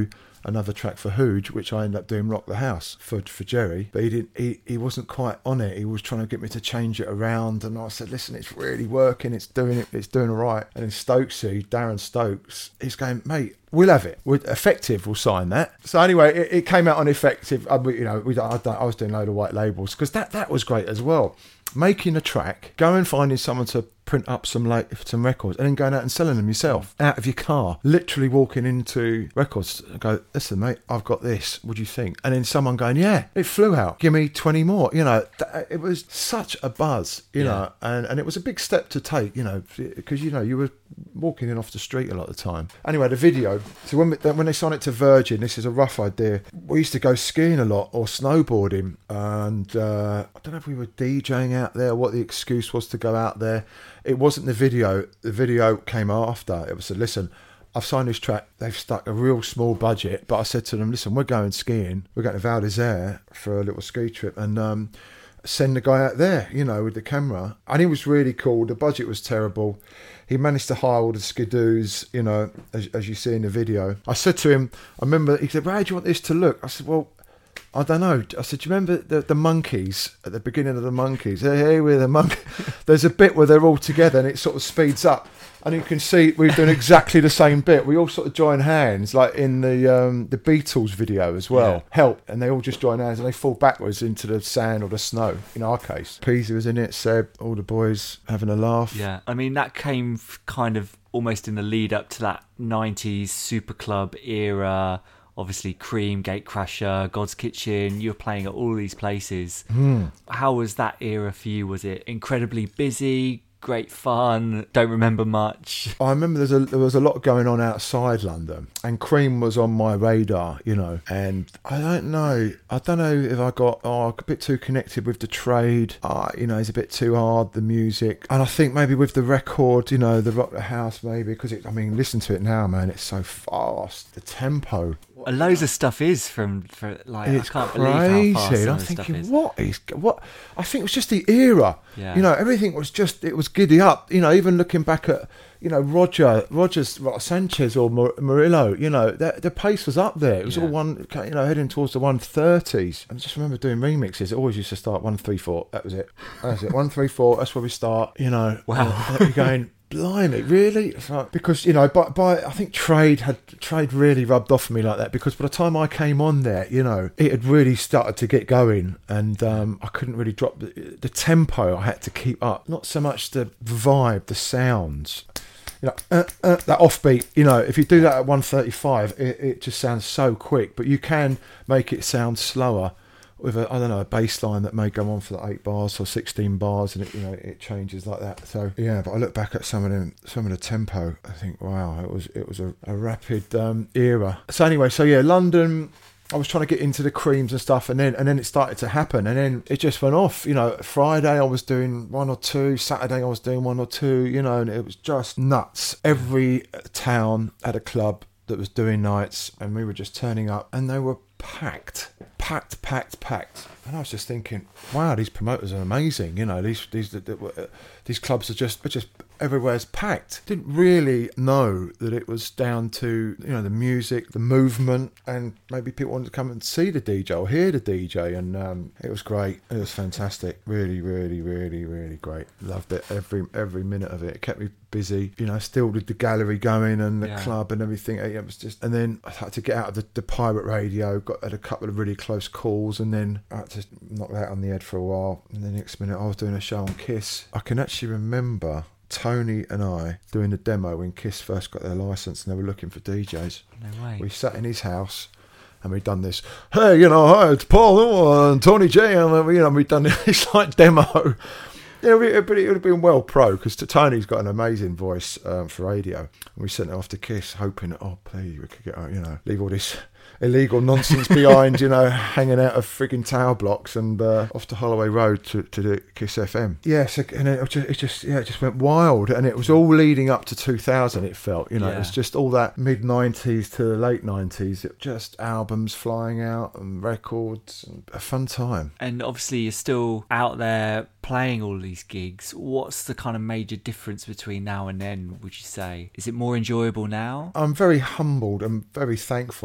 another track for Hooge, which I ended up doing Rock the House for for Jerry. But he didn't. He, he wasn't quite on it. He was trying to get me to change it around, and I said, "Listen, it's really working. It's doing it. It's doing all right." And then Stokesy, Darren Stokes, he's going, "Mate, we'll have it. We're Effective will sign that." So anyway, it, it came out on Effective. I, you know, we, I, I was doing a load of white labels because that that was great as well. Making a track, going finding someone to print up some late, some records, and then going out and selling them yourself out of your car. Literally walking into records and go, "Listen, mate, I've got this. What do you think?" And then someone going, "Yeah, it flew out. Give me twenty more." You know, th- it was such a buzz. You yeah. know, and and it was a big step to take. You know, because you know you were walking in off the street a lot of the time. Anyway, the video. So when we, when they signed it to Virgin, this is a rough idea. We used to go skiing a lot or snowboarding, and uh, I don't know if we were DJing out there, what the excuse was to go out there. It wasn't the video. The video came after. It was said, "Listen, I've signed this track. They've stuck a real small budget." But I said to them, "Listen, we're going skiing. We're going to Val d'Isère for a little ski trip, and um, send the guy out there, you know, with the camera." And he was really cool. The budget was terrible. He managed to hire all the skidoos, you know, as, as you see in the video. I said to him, I remember, he said, "How do you want this to look?" I said, "Well, I don't know." I said, "Do you remember the, the monkeys at the beginning of the monkeys? Hey, hey, we're the monkey." There's a bit where they're all together and it sort of speeds up. And you can see we're doing exactly the same bit. We all sort of join hands, like in the um, the Beatles video as well. Yeah. Help, and they all just join hands and they fall backwards into the sand or the snow. In our case, Peasy was in it. Seb, all the boys having a laugh. Yeah, I mean that came kind of almost in the lead up to that nineties super club era. Obviously, Cream, Gatecrasher, God's Kitchen. You were playing at all these places. Mm. How was that era for you? Was it incredibly busy? Great fun? Don't remember much. I remember there's a, there was a lot going on outside London, and Cream was on my radar, you know. And I don't know, I don't know if I got oh, a bit too connected with the trade. Uh, you know, it's a bit too hard, the music. And I think maybe with the record, you know, the Rock the House, maybe because I mean, listen to it now, man. It's so fast. The tempo. Loads of stuff is from, for, like, it's I can't crazy. believe how fast and I'm thinking, what is what? I think it was just the era. Yeah. You know, everything was just it was giddy up. You know, even looking back at you know Roger, Rogers, Sanchez or Murillo. You know, the, the pace was up there. It was yeah. all one. You know, heading towards the one thirties. I just remember doing remixes. It always used to start one three four. That was it. That's it. One three four. That's where we start. You know. Wow. You're going. Blimey, really? Like, because, you know, by, by I think trade had trade really rubbed off me like that, because by the time I came on there, you know, it had really started to get going, and um, I couldn't really drop the, the tempo. I had to keep up, not so much the vibe, the sounds. You know, uh, uh, that offbeat, you know, if you do that at one thirty-five, it, it just sounds so quick, but you can make it sound slower with a, I don't know, a bass line that may go on for like eight bars or sixteen bars, and it, you know, it changes like that. So yeah, but I look back at some of them, some of the tempo, I think, wow, it was it was a, a rapid um, era. So anyway, so yeah, London, I was trying to get into the Creams and stuff, and then and then it started to happen, and then it just went off. You know, Friday I was doing one or two, Saturday I was doing one or two, you know, and it was just nuts. Every town had a club that was doing nights, and we were just turning up, and they were packed, packed, packed, packed. And I was just thinking, wow, these promoters are amazing. You know, these these these clubs are just are just everywhere's packed. Didn't really know that it was down to, you know, the music, the movement, and maybe people wanted to come and see the D J or hear the D J, and um, it was great. It was fantastic. Really, really, really, really great. Loved it. Every every minute of it. It kept me busy. You know, still with the gallery going and the yeah. club and everything. It was just, and then I had to get out of the, the pirate radio. Got had a couple of really close calls, and then I had to knock that on the head for a while. And the next minute, I was doing a show on Kiss. I can actually remember Tony and I doing the demo when Kiss first got their license, and they were looking for D Js. No way. We sat in his house, and we'd done this. Hey, you know, hi, it's Paul and Tony J, and you know, we'd done this like demo. Yeah, but it would have been well pro, because Tony's got an amazing voice um, for radio. And we sent it off to Kiss, hoping, oh, please, we could get, you know, leave all this illegal nonsense behind, you know, hanging out of frigging tower blocks, and uh, off to Holloway Road to, to the Kiss F M. Yes, yeah, so, and it just, it just, yeah, it just went wild, and it was all leading up to two thousand. It felt, you know, yeah. It was just all that mid nineties to the late nineties. It just albums flying out and records, and a fun time. And obviously, you're still out there playing all these gigs. What's the kind of major difference between now and then, would you say? Is it more enjoyable now? I'm very humbled and very thankful that these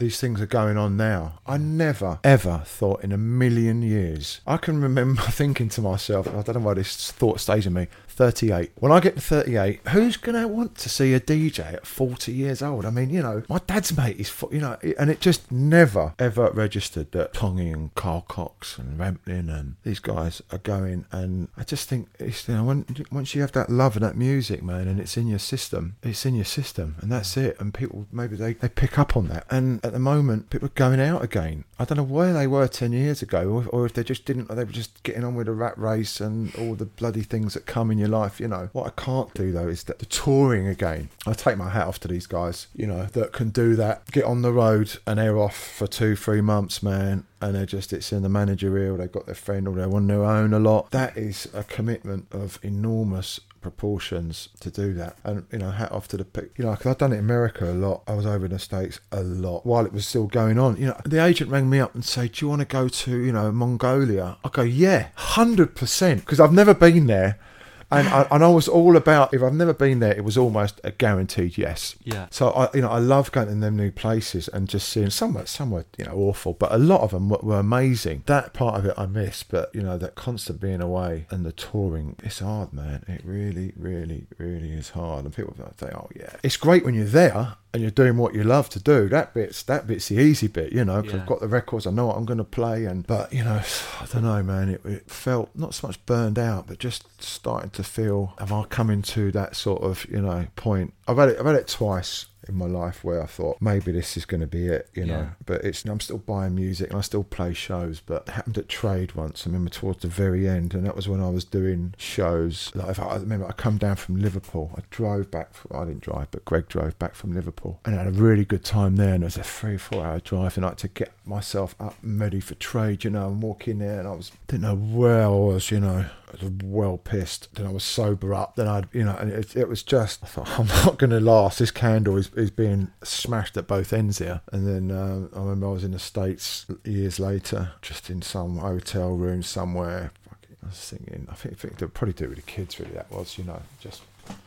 these things are going on now. I never, ever thought in a million years. I can remember thinking to myself, I don't know why this thought stays in me, thirty-eight. When I get to thirty-eight, who's going to want to see a D J at forty years old? I mean, you know, my dad's mate is, you know, and it just never, ever registered that Tongy and Carl Cox and Ramplin and these guys are going. And I just think, it's, you know, when, once you have that love of that music, man, and it's in your system, it's in your system, and that's it. And people, maybe they, they pick up on that. And at the moment, people are going out again. I don't know where they were ten years ago, or, or if they just didn't, or they were just getting on with the rat race and all the bloody things that come in your life, you know. What I can't do, though, is that the touring again. I take my hat off to these guys, you know, that can do that, get on the road and they're off for two, three months, man, and they're just, it's in the managerial, they've got their friend or they're on their own a lot. That is a commitment of enormous proportions to do that. And, you know, hat off to the, you know, because I've done it in America a lot. I was over in the States a lot while it was still going on. You know, the agent rang me up and said, do you want to go to, you know, Mongolia? I go, yeah, one hundred percent, because I've never been there. And I, and I was all about, if I've never been there, it was almost a guaranteed yes. Yeah. So, I, you know, I love going to them new places and just seeing, some were, some were, you know, awful, but a lot of them were, were amazing. That part of it I miss, but, you know, that constant being away and the touring, it's hard, man. It really, really, really is hard. And people say, oh, yeah. It's great when you're there and you're doing what you love to do. That bit's that bit's the easy bit, you know, because Yeah. I've got the records, I know what I'm going to play. And But, you know, I don't know, man, it, it felt not so much burned out, but just starting to feel, have I come into that sort of, you know, point? I've had it, I've had it twice in my life where I thought maybe this is going to be it, you know. Yeah. But it's, I'm still buying music and I still play shows. But it happened at Trade once, I remember, towards the very end, and that was when I was doing shows. Like, if I, I remember I come down from Liverpool, I drove back from, I didn't drive, but Greg drove back from Liverpool, and I had a really good time there. And it was a three four hour drive, and I had to get myself up and ready for Trade, you know, and walk in there, and I was didn't know where I was, you know. I was well pissed. Then I was sober up. Then I'd, you know, and it, it was just, I thought, I'm not going to last. This candle is, is being smashed at both ends here. And then um, I remember I was in the States years later, just in some hotel room somewhere. I was thinking, I think, I think they'd probably do it with the kids, really, that was, you know, just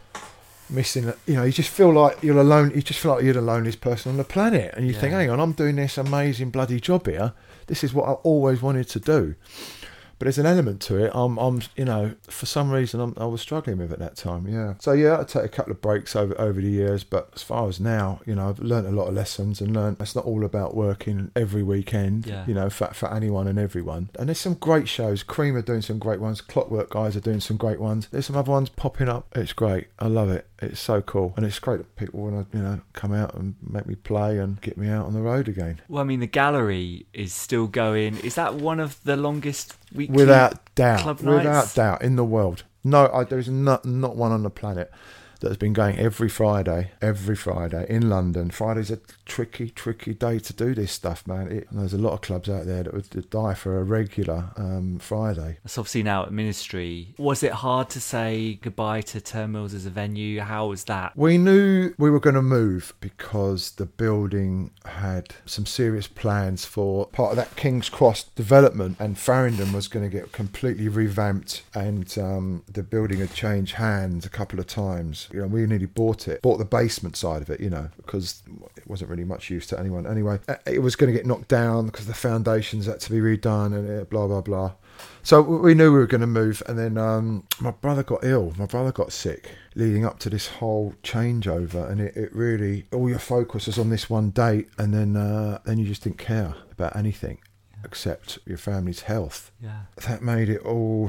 missing, you know, you just feel like you're alone. You just feel like you're the loneliest person on the planet. And you Yeah. think, hang on, I'm doing this amazing bloody job here. This is what I always wanted to do. But there's an element to it. I'm, I'm, you know, for some reason, I'm, I was struggling with it at that time. Yeah. So yeah, I take a couple of breaks over over the years. But as far as now, you know, I've learned a lot of lessons and learned it's not all about working every weekend. Yeah. You know, for for anyone and everyone. And there's some great shows. Cream are doing some great ones. Clockwork guys are doing some great ones. There's some other ones popping up. It's great. I love it. It's so cool, and it's great that people want to, you know, come out and make me play and get me out on the road again. Well, I mean, the gallery is still going. Is that one of the longest weekly Without doubt, club without nights? doubt, in the world. No, I, there's not not one on the planet that has been going every Friday, every Friday in London. Friday's a tricky, tricky day to do this stuff, man. It, and there's a lot of clubs out there that would die for a regular um, Friday. It's obviously now at Ministry. Was it hard to say goodbye to Turnmills as a venue? How was that? We knew we were going to move because the building had some serious plans for part of that King's Cross development, and Farringdon was going to get completely revamped, and um, the building had changed hands a couple of times. You know, we nearly bought it, bought the basement side of it, you know, because it wasn't really much use to anyone. Anyway, it was going to get knocked down because the foundations had to be redone and blah, blah, blah. So we knew we were going to move, and then um, my brother got ill. My brother got sick leading up to this whole changeover, and it, it really, all your focus was on this one date, and then uh, then you just didn't care about anything except your family's health. Yeah. That made it all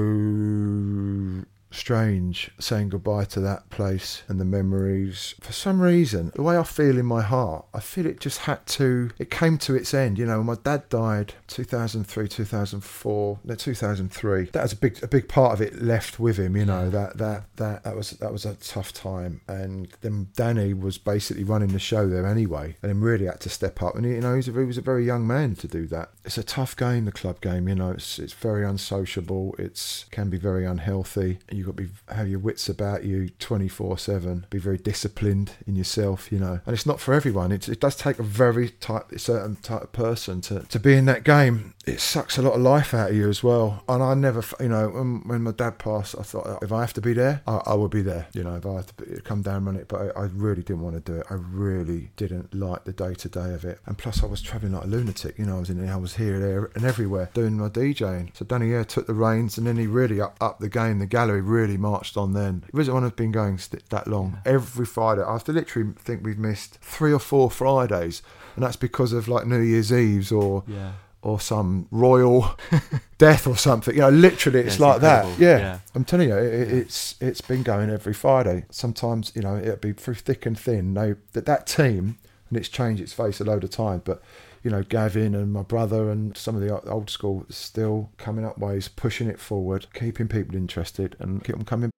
so strange, saying goodbye to that place and the memories. For some reason, the way I feel in my heart, I feel it just had to, it came to its end. You know, my dad died two thousand three, two thousand four, no, two thousand three. That was a big, a big part of it left with him. You know, Yeah. that that that that was that was a tough time. And then Danny was basically running the show there anyway, and then really had to step up. And you know, he was a, he was a very young man to do that. It's a tough game, the club game. You know, it's it's very unsociable. It's can be very unhealthy. You've got to be, have your wits about you twenty-four seven, be very disciplined in yourself, you know. And it's not for everyone. It, it does take a very type, certain type of person to, to be in that game. It sucks a lot of life out of you as well. And I never, you know, when, when my dad passed, I thought, if I have to be there, I, I will be there, you know, if I have to be, come down and run it. But I, I really didn't want to do it. I really didn't like the day-to-day of it. And plus I was travelling like a lunatic, you know, I was in, I was here, there and everywhere doing my DJing. So Danny Eyre took the reins, and then he really up, up the game. The gallery really marched on then. Visit One has been going that long. Every Friday. I literally think we've missed three or four Fridays. And that's because of like New Year's Eves or... Yeah. or some royal death or something, you know. Literally, it's, yeah, it's like incredible. that. Yeah. yeah, I'm telling you, it, it's it's been going every Friday. Sometimes, you know, it'll be through thick and thin. They, that that team, and it's changed its face a load of times, but you know, Gavin and my brother and some of the old school still coming up ways, pushing it forward, keeping people interested, and keep them coming.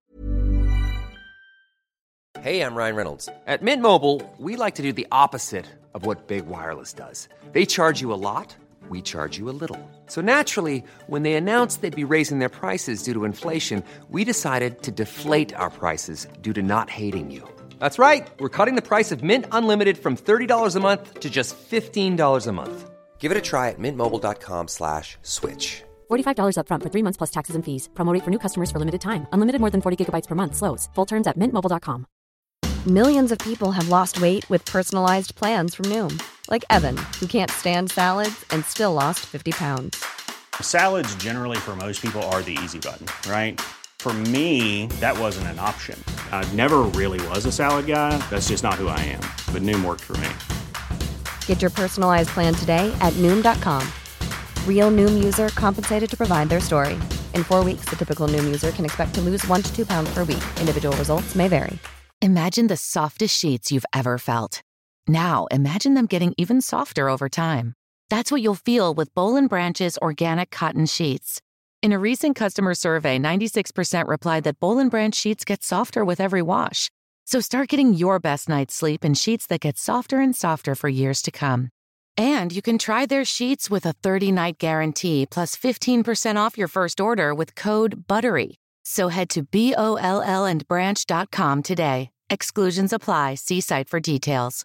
Hey, I'm Ryan Reynolds. At Mint Mobile, we like to do the opposite of what Big Wireless does. They charge you a lot. We charge you a little. So naturally, when they announced they'd be raising their prices due to inflation, we decided to deflate our prices due to not hating you. That's right. We're cutting the price of Mint Unlimited from thirty dollars a month to just fifteen dollars a month. Give it a try at mintmobile.com slash switch. forty-five dollars up front for three months plus taxes and fees. Promo rate for new customers for limited time. Unlimited more than forty gigabytes per month slows. Full terms at mint mobile dot com. Millions of people have lost weight with personalized plans from Noom. Like Evan, who can't stand salads and still lost fifty pounds. Salads generally for most people are the easy button, right? For me, that wasn't an option. I never really was a salad guy. That's just not who I am. But Noom worked for me. Get your personalized plan today at Noom dot com. Real Noom user compensated to provide their story. In four weeks, the typical Noom user can expect to lose one to two pounds per week. Individual results may vary. Imagine the softest sheets you've ever felt. Now, imagine them getting even softer over time. That's what you'll feel with Boll and Branch's organic cotton sheets. In a recent customer survey, ninety-six percent replied that Boll and Branch sheets get softer with every wash. So start getting your best night's sleep in sheets that get softer and softer for years to come. And you can try their sheets with a thirty-night guarantee plus fifteen percent off your first order with code BUTTERY. So head to B O L L and branch dot com today. Exclusions apply. See site for details.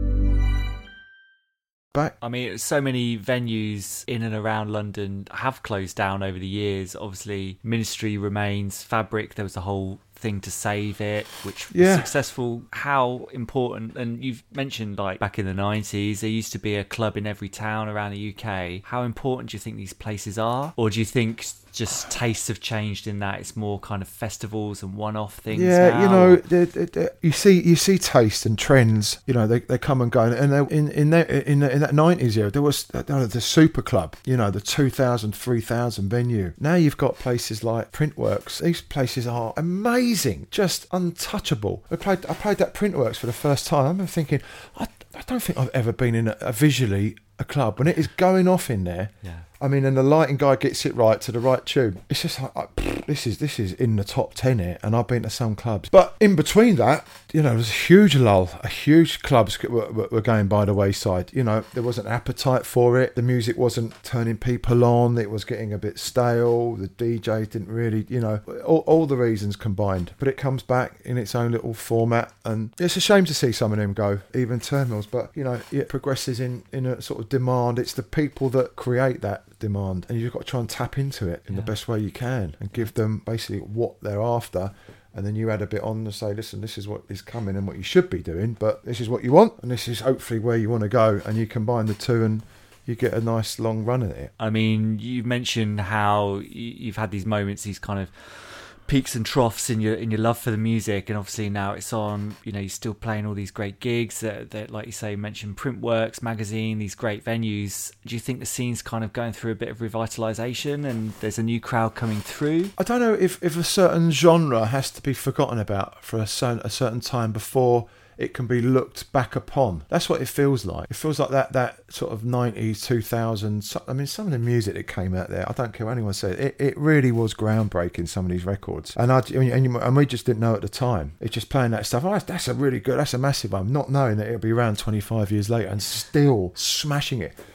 Back. I mean, so many venues in and around London have closed down over the years. Obviously, Ministry remains. Fabric, there was a whole thing to save it, which was yeah. successful. How important, and you've mentioned like back in the nineties, there used to be a club in every town around the U K. How important do you think these places are? Or do you think just tastes have changed in that it's more kind of festivals and one-off things yeah now? You know, they're, they're, they're, you see you see taste and trends, you know, they they come and go, and they, in in, their, in in that nineties era there was uh, the Super Club, you know, the two thousand, three thousand venue. Now you've got places like Printworks. These places are amazing, just untouchable. I played I played that Printworks for the first time. I remember thinking, I, I don't think I've ever been in a, a visually a club when it is going off in there. Yeah. I mean, and the lighting guy gets it right to the right tune. It's just like, like this is this is in the top ten here, and I've been to some clubs. But in between that, you know, there was a huge lull. A huge clubs were, were going by the wayside. You know, there wasn't appetite for it. The music wasn't turning people on. It was getting a bit stale. The D J didn't really, you know, all, all the reasons combined. But it comes back in its own little format, and it's a shame to see some of them go, even Turnmills. But, you know, it progresses in, in a sort of demand. It's the people that create that demand, and you've got to try and tap into it in yeah. the best way you can and give them basically what they're after, and then you add a bit on to say, listen, this is what is coming and what you should be doing, but this is what you want, and this is hopefully where you want to go, and you combine the two and you get a nice long run at it. I mean, you mentioned how you've had these moments, these kind of peaks and troughs in your in your love for the music, and obviously now it's on, you know, you're still playing all these great gigs that, that like you say, you mentioned Printworks magazine, these great venues. Do you think the scene's kind of going through a bit of revitalisation and there's a new crowd coming through? I don't know if, if a certain genre has to be forgotten about for a certain, a certain time before it can be looked back upon. That's what it feels like. It feels like that that sort of nineties, two thousands. I mean, some of the music that came out there, I don't care what anyone says, it, it really was groundbreaking, some of these records. And I and, you, and we just didn't know at the time. It's just playing that stuff. Oh, that's, that's a really good, that's a massive one. Not knowing that it'll be around twenty-five years later and still smashing it.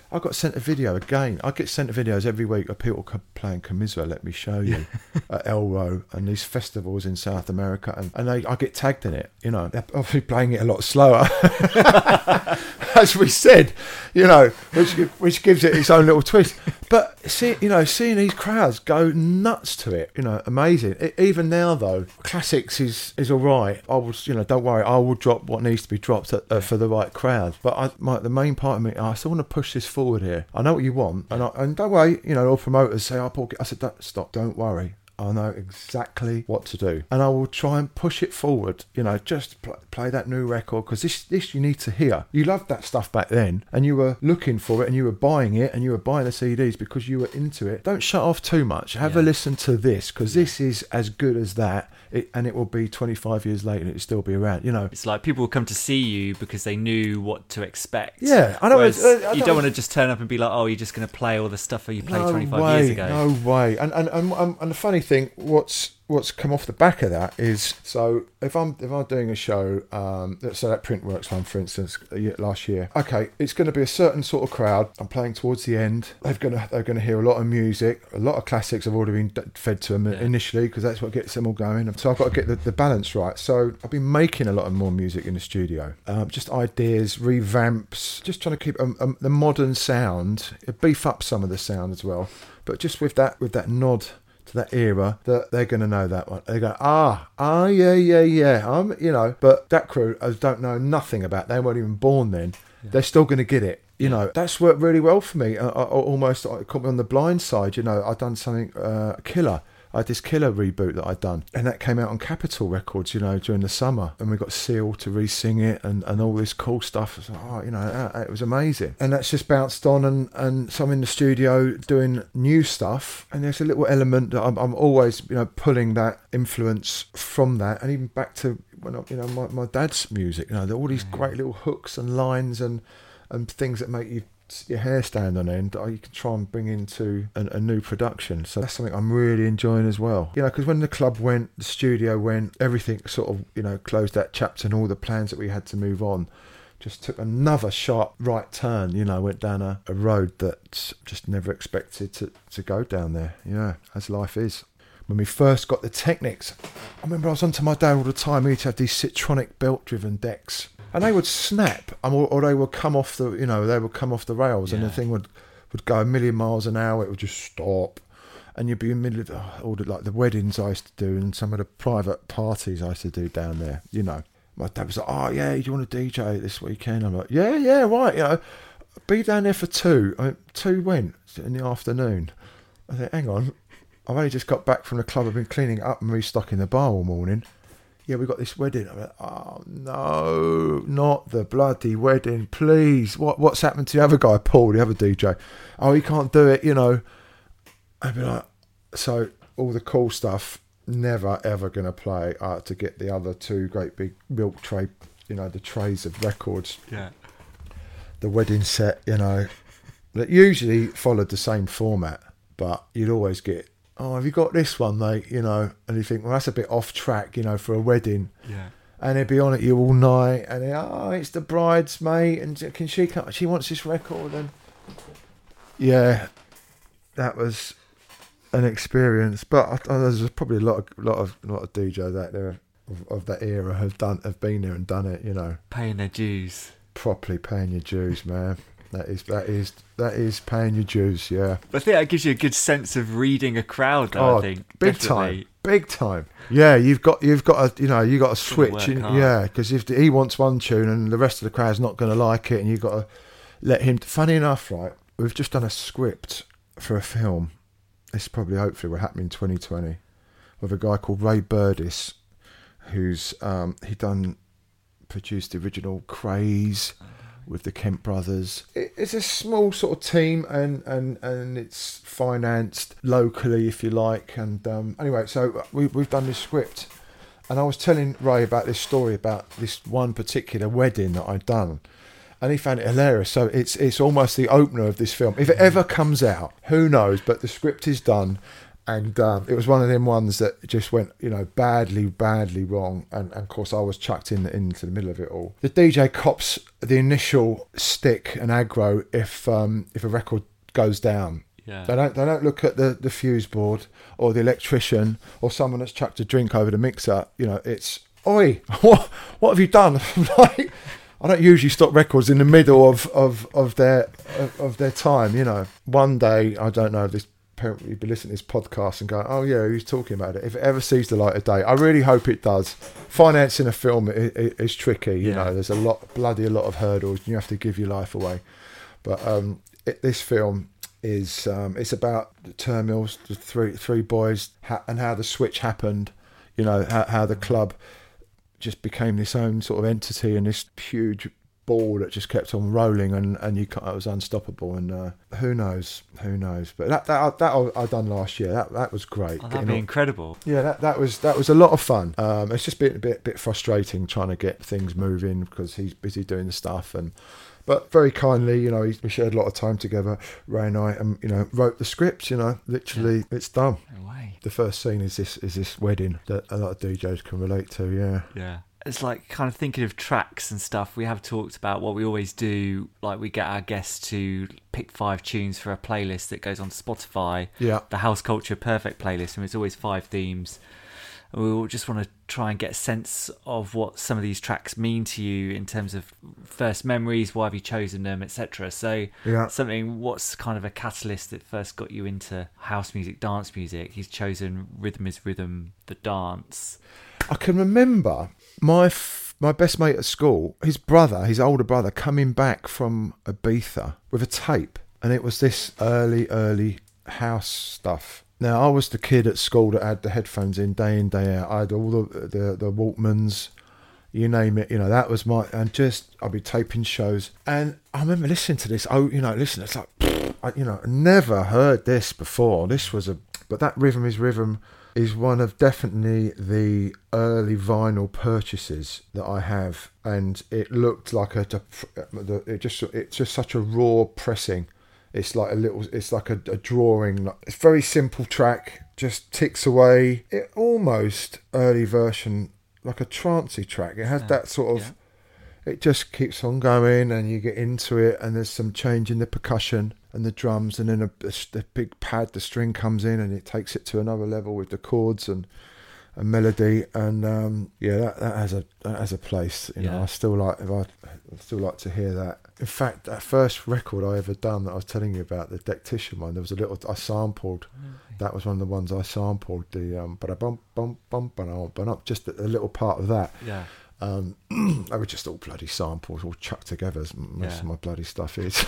I got sent a video again. I get sent videos every week of people co- playing Commissar, Let Me Show You, at Elrow and these festivals in South America, and, and they, I get tagged in it. You know, they're obviously playing it a lot slower, as we said. You know, which which gives it its own little twist. But see, you know, seeing these crowds go nuts to it, you know, amazing. It, even now though, classics is is all right. I will, you know, don't worry, I will drop what needs to be dropped at, uh, for the right crowd. But I, my, the main part of me, I still want to push this forward here. I know what you want, and I, and don't worry, you know, all promoters say, "Oh, Paul," I said, don't, "Stop, don't worry. I know exactly what to do, and I will try and push it forward. You know, just pl- play that new record, because this this you need to hear. You loved that stuff back then, and you were looking for it, and you were buying it, and you were buying the C Ds because you were into it. Don't shut off too much. Have yeah. a listen to this, because yeah. this is as good as that." It, and it will be twenty-five years later and it'll still be around, you know. It's like people will come to see you because they knew what to expect. Yeah, I know. Whereas uh, I you don't don't want to just turn up and be like, oh, you're just going to play all the stuff that you played no twenty-five way, years ago. No way. And and, and and the funny thing, what's what's come off the back of that is, so if I'm if I'm doing a show, um, so that Printworks one, for instance, last year, okay, it's going to be a certain sort of crowd. I'm playing towards the end. They're going to they're going to hear a lot of music. A lot of classics have already been fed to them yeah. initially, because that's what gets them all going. So I've got to get the, the balance right. So I've been making a lot of more music in the studio, um, just ideas, revamps, just trying to keep um, um, the modern sound, beef up some of the sound as well, but just with that with that nod to that era, that they're going to know that one. They go, ah, ah, yeah, yeah, yeah. I'm, you know, but that crew don't know nothing about. They weren't even born then. Yeah. They're still going to get it. You know, that's worked really well for me. I, I, almost, it caught me on the blind side. You know, I've done something uh, killer. I had this Killer reboot that I'd done, and that came out on Capitol Records, you know, during the summer, and we got Seal to re-sing it and, and all this cool stuff. It was, like, oh, you know, it was amazing. And that's just bounced on, and, and so I'm in the studio doing new stuff, and there's a little element that I'm, I'm always, you know, pulling that influence from that, and even back to, when I, you know, my, my dad's music, you know, all these great little hooks and lines and, and things that make you your hair stand on end, that you can try and bring into a, a new production. So that's something I'm really enjoying as well. You know, because when the club went, the studio went, everything sort of, you know, closed that chapter, and all the plans that we had to move on just took another sharp right turn. You know, went down a, a road that just never expected to, to go down there. Yeah, as life is. When we first got the Technics, I remember I was on to my dad all the time. We used to have these Citronic belt-driven decks, and they would snap, or, or they would come off the, you know, they would come off the rails, yeah. and the thing would, would go a million miles an hour. It would just stop, and you'd be in the middle of the, all the, like the weddings I used to do, and some of the private parties I used to do down there. You know, my dad was like, "Oh yeah, do you want to D J this weekend?" I'm like, "Yeah, yeah, right. You know, be down there for two. I mean, two when in the afternoon." I said, "Hang on, I've only just got back from the club. I've been cleaning it up and restocking the bar all morning. Yeah, we got this wedding." I'm like, "Oh no, not the bloody wedding, please. What what's happened to the other guy, Paul, the other D J? Oh, he can't do it, you know." I'd be like, so all the cool stuff, never ever gonna play. I had to get the other two great big milk tray, you know, the trays of records. Yeah. The wedding set, you know, that usually followed the same format, but you'd always get, "Oh, have you got this one, mate?" You know, and you think, well, that's a bit off track, you know, for a wedding. Yeah. And they'd be on at you all night, and they, "Oh, it's the bride's mate, and can she come? She wants this record." And yeah, that was an experience. But I, I, there's probably a lot of lot of lot of D Js out there of, of that era have done have been there and done it. You know, paying their dues, properly paying your dues, man. That is that is that is paying your dues, yeah. But I think that gives you a good sense of reading a crowd, though. Oh, I think big definitely. time, big time. Yeah, you've got you've got to, you know, you got to switch, in, yeah, because if he wants one tune and the rest of the crowd's not going to like it, and you've got to let him. Funny enough, right? We've just done a script for a film. This probably, hopefully, will happen in twenty twenty, with a guy called Ray Burdis, who's um, he done produced the original Craze with the Kemp brothers. It's a small sort of team, and and and it's financed locally, if you like. And um, anyway, so we, we've done this script, and I was telling Ray about this story about this one particular wedding that I'd done, and he found it hilarious. So it's it's almost the opener of this film. If it ever comes out, who knows? But the script is done, And um, it was one of them ones that just went, you know, badly, badly wrong. And, and of course, I was chucked in into the middle of it all. The D J cops the initial stick and aggro if um, if a record goes down. Yeah. They don't they don't look at the, the fuse board or the electrician or someone that's chucked a drink over the mixer. You know, it's, oi, what what have you done? Like, I don't usually stop records in the middle of, of, of their of, of their time, you know. One day, I don't know if this parent will be listening to this podcast and go, oh yeah, who's talking about it? If it ever sees the light of day, I really hope it does. Financing a film is, is tricky, you yeah. know. There's a lot, bloody a lot of hurdles, and you have to give your life away. But um, it, this film is um, it's about the Turmills, the three three boys, ha- and how the switch happened. You know, how, how the club just became this own sort of entity and this huge ball that just kept on rolling, and, and you it was unstoppable. And uh, who knows, who knows? But that that that I done last year. That that was great. Oh, that'd be all, incredible. Yeah, that that was that was a lot of fun. Um, it's just been a bit bit frustrating trying to get things moving because he's busy doing the stuff. And but very kindly, you know, he, we shared a lot of time together, Ray and I, and you know, wrote the script. You know, literally, yeah. It's done. No way. The first scene is this is this wedding that a lot of D Js can relate to. Yeah. Yeah. It's like kind of thinking of tracks and stuff. We have talked about what we always do. Like we get our guests to pick five tunes for a playlist that goes on Spotify. Yeah. The House Culture Perfect playlist, and it's always five themes. And we all just want to try and get a sense of what some of these tracks mean to you in terms of first memories, why have you chosen them, et cetera. So yeah. something, what's kind of a catalyst that first got you into house music, dance music? He's chosen Rhythm is Rhythm, the dance. I can remember my f- my best mate at school, his brother, his older brother, coming back from Ibiza with a tape, and it was this early, early house stuff. Now, I was the kid at school that had the headphones in day in, day out. I had all the the, the Walkmans, you name it. You know, that was my, and just I'd be taping shows, and I remember listening to this. Oh, you know, listen, it's like, I, you know, I never heard this before. This was a, but that Rhythm is Rhythm is one of definitely the early vinyl purchases that I have, and it looked like a, it just it's just such a raw pressing. It's like a little, it's like a, a drawing. It's a very simple track, just ticks away. It almost early version, like a trancey track. It has yeah, that sort of, yeah. It just keeps on going, and you get into it, and there's some change in the percussion and the drums, and then a, a, a big pad, the string comes in, and it takes it to another level with the chords and a melody, and um, yeah, that, that has a that has a place. You yeah. know, I still like if I, I still like to hear that. In fact, that first record I ever done that I was telling you about, the Dectician one, there was a little I sampled. Okay. That was one of the ones I sampled. The um, but I bump bump bump bump bump just a, a little part of that. Yeah. Um, they were just all bloody samples, all chucked together, as most yeah. of my bloody stuff is.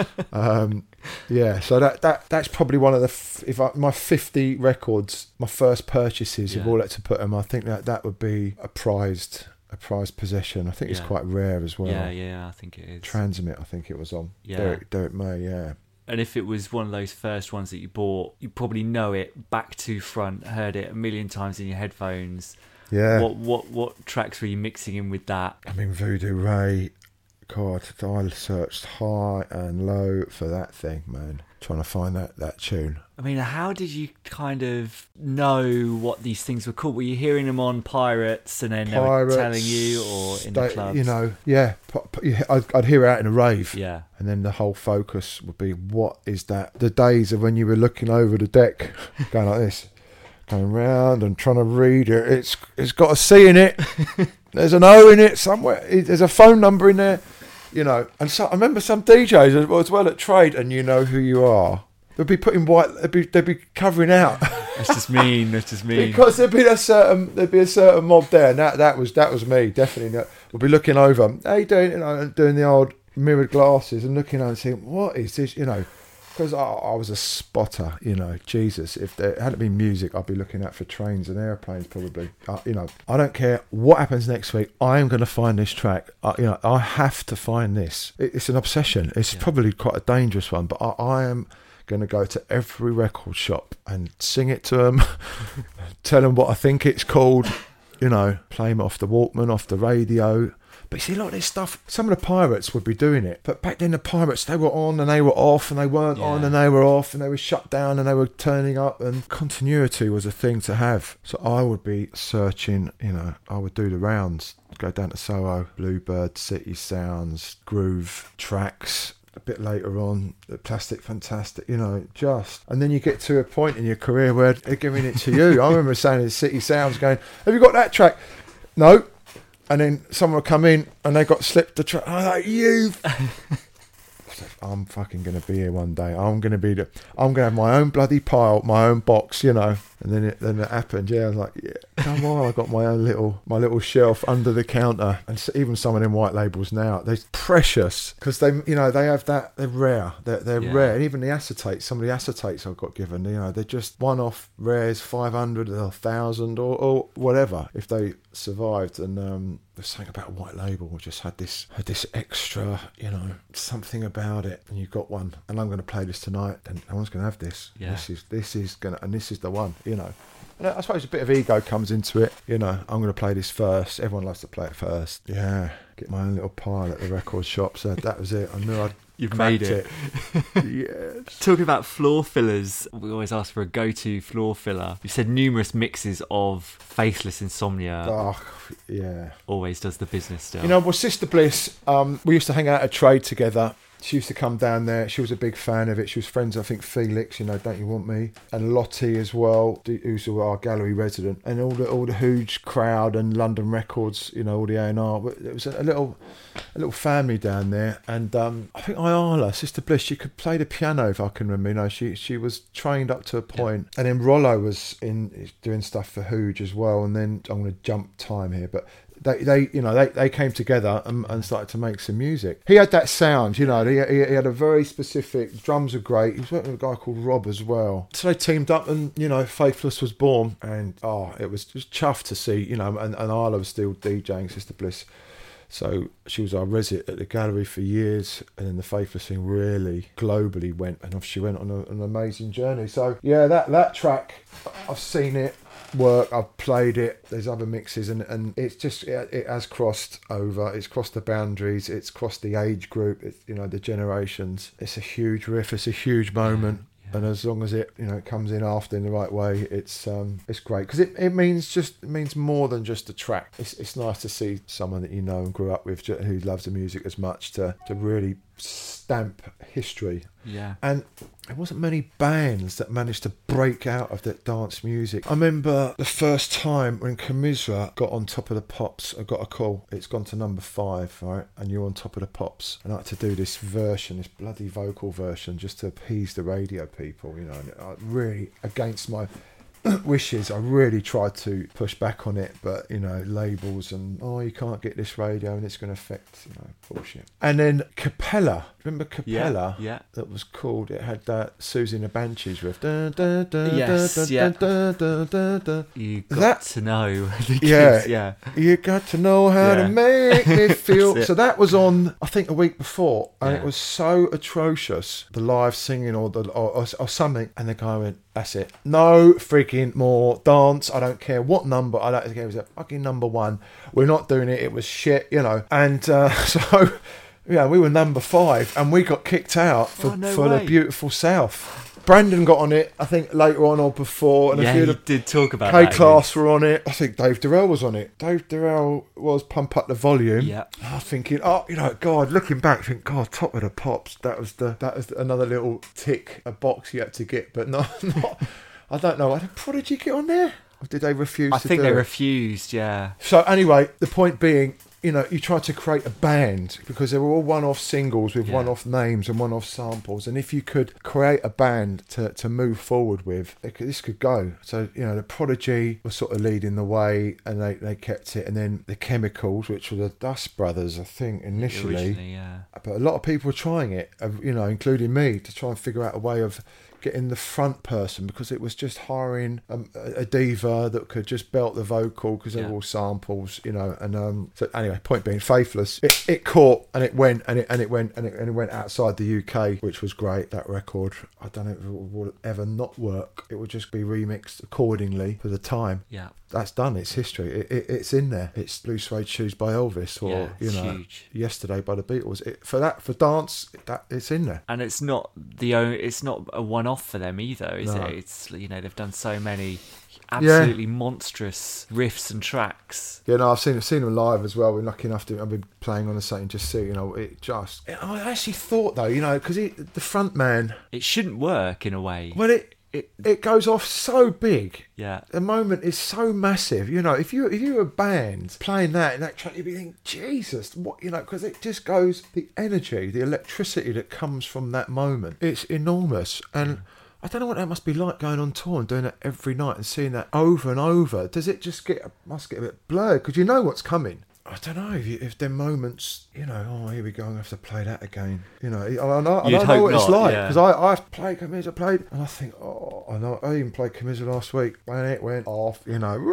um, yeah, so that, that that's probably one of the, f- if I, my fifty records, my first purchases, yeah. if all had to put them, I think that that would be a prized, a prized possession. I think yeah. it's quite rare as well. Yeah, yeah, I think it is. Transmit, I think it was on. Yeah. Derek, Derek May, yeah. And if it was one of those first ones that you bought, you probably know it back to front, heard it a million times in your headphones. Yeah. What what what tracks were you mixing in with that? I mean, Voodoo Ray, God, I searched high and low for that thing, man. Trying to find that, that tune. I mean, how did you kind of know what these things were called? Were you hearing them on Pirates and then Pirates, they were telling you, or in the clubs? You know, yeah. I'd, I'd hear it out in a rave. Yeah. And then the whole focus would be, what is that? The days of when you were looking over the deck, going like this. Going round and trying to read it. It's it's got a C in it. There's an O in it somewhere. There's a phone number in there, you know. And so I remember some D Js as well, as well at trade, and you know who you are. They'd be putting white. They'd be they'd be covering out. That's just mean. That's just mean. Because there'd be a certain there'd be a certain mob there, and that that was that was me definitely. We'd be looking over. How you doing? You know, doing the old mirrored glasses and looking over and saying, what is this? You know. Because I, I was a spotter, you know, Jesus, if there hadn't been music, I'd be looking out for trains and airplanes probably. Uh, you know, I don't care what happens next week, I am going to find this track. Uh, you know, I have to find this. It, it's an obsession. It's yeah. probably quite a dangerous one, but I, I am going to go to every record shop and sing it to them, tell them what I think it's called, you know, play them off the Walkman, off the radio. But you see, a lot of this stuff, some of the pirates would be doing it. But back then, the pirates, they were on and they were off, and they weren't Yeah. on and they were off, and they were shut down and they were turning up, and continuity was a thing to have. So I would be searching, you know, I would do the rounds, go down to Soho, Bluebird, City Sounds, Groove, Tracks. A bit later on, the Plastic Fantastic, you know, just. And then you get to a point in your career where they're giving it to you. I remember saying to City Sounds, going, have you got that track? No. And then someone would come in and they got slipped the track. I'm like, you. I'm fucking going to be here one day. I'm going to be the. I'm going to have my own bloody pile, my own box, you know. And then it then it happened. Yeah, I was like, yeah, come on. I got my own little my little shelf under the counter. And so even some of them white labels now, they're precious because they, you know, they have that. They're rare. They're they're Yeah. rare. And even the acetates, some of the acetates I got given, you know, they're just one-off rares, five hundred or one thousand or or whatever. If they survived, and um, there's something about a white label. Just had this had this extra, you know, something about it. And you got one, and I'm going to play this tonight, and no one's going to have this. Yeah. This is this is gonna, and this is the one, you know. And I suppose a bit of ego comes into it, you know. I'm going to play this first. Everyone loves to play it first. Yeah, get my own little pile at the record shop. So that was it. I knew I'd You've cracked made it. it. Yes. Talking about floor fillers, we always ask for a go-to floor filler. You said numerous mixes of Faithless Insomnia. Oh, yeah. Always does the business still. You know, well, Sister Bliss, um, we used to hang out at Trade together. She used to come down there. She was a big fan of it. She was friends, I think, Felix, you know, Don't You Want Me? And Lottie as well, who's our gallery resident. And all the all the huge crowd and London Records, you know, all the A and R. It was a little a little family down there. And um, I think Ayala, Sister Bliss, she could play the piano, if I can remember. You know, she, she was trained up to a point. Yeah. And then Rollo was in doing stuff for Hooge as well. And then I'm going to jump time here, but... They, they, you know, they, they came together and, and started to make some music. He had that sound, you know. He, he, he had a very specific. Drums are great. He was working with a guy called Rob as well. So they teamed up, and you know, Faithless was born. And oh, it was just chuffed to see, you know. And, and Isla was still DJing Sister Bliss, so she was our resident at the gallery for years. And then the Faithless thing really globally went, and off she went on a, an amazing journey. So yeah, that that track, I've seen it work, I've played it, there's other mixes, and, and it's just it, it has crossed over, it's crossed the boundaries, it's crossed the age group, it's, you know, the generations. It's a huge riff, it's a huge moment. Yeah, yeah. And as long as it, you know, it comes in after in the right way, it's um it's great, because it, it means just it means more than just a track. It's it's nice to see someone that you know and grew up with who loves the music as much to to really stamp history. Yeah. And there wasn't many bands that managed to break out of that dance music. I remember the first time when Commisera got on Top of the Pops, I got a call. It's gone to number five, right? And you're on Top of the Pops. And I had to do this version, this bloody vocal version, just to appease the radio people, you know. And I really, against my wishes, I really tried to push back on it, but you know, labels and oh, you can't get this radio and it's going to affect, you know, bullshit. And then Capella, remember Capella? Yeah, yeah. That was called. It had that Susie and the Banshees riff. Da, da, da, Yes, da, yeah. Da, da, da, da. You got That- to know the Yeah, kids, yeah. You got to know how Yeah. to make me feel. That's it. So that was on, I think, a week before, and Yeah. it was so atrocious. The live singing or the or, or, or something, and the guy went, "That's it. No freaking more dance. I don't care what number. I don't care. It was a fucking number one. We're not doing it. It was shit, you know." And uh, so, yeah, we were number five, and we got kicked out for Oh, no for way. the beautiful South. Brandon got on it, I think, later on or before, and Yeah, a few you of the did talk about K that. Class were on it. I think Dave Durrell was on it. Dave Durrell was Pump Up the Volume. Yeah. I was thinking, oh, you know, God, looking back, I think, God, Top of the Pops. That was the that was another little tick, a box you had to get, but not. not I don't know. Did Prodigy get on there? Or did they refuse I to think do they it? refused, yeah. So anyway, the point being, you know, you try to create a band because they were all one-off singles with Yeah. one-off names and one-off samples. And if you could create a band to, to move forward with, it could, this could go. So, you know, the Prodigy was sort of leading the way, and they, they kept it. And then the Chemicals, which were the Dust Brothers, I think, initially. Originally, yeah. But a lot of people were trying it, uh, you know, including me, to try and figure out a way of getting the front person, because it was just hiring um, a, a diva that could just belt the vocal, because they were Yeah. all samples, you know. And um, so anyway, point being, Faithless, it, it caught and it went and it and it went and it, and it went outside the U K, which was great. That record, I don't know if it will ever not work. It would just be remixed accordingly for the time. Yeah. That's done. It's history. It, it, it's in there. It's Blue Suede Shoes by Elvis, or Yeah, you it's know, huge. Yesterday by the Beatles. It, for that, for dance, that it's in there. And it's not the only, it's not a one-off for them either, is No. it? It's, you know, they've done so many absolutely monstrous riffs and tracks. Yeah, no, I've seen I've seen them live as well. We're lucky enough to. I've been playing on the site and just see, you know, it just. I actually thought though, you know, because the front man. It shouldn't work in a way. Well, it. It, it goes off so big. Yeah. The moment is so massive. You know, if you if you were a band playing that in that track, you'd be thinking, Jesus, what, you know, because it just goes, the energy, the electricity that comes from that moment, it's enormous. And I don't know what that must be like going on tour and doing it every night and seeing that over and over. Does it just get, must get a bit blurred? Because you know what's coming. I don't know if, you, if there are moments, you know, oh, here we go, I'm going to have to play that again. You know, I, I know, I You'd know hope what it's not, like, yeah. because I, I've played Camisa, played, and I think, oh, I know, I even played Camisa last week, and it went off, you know,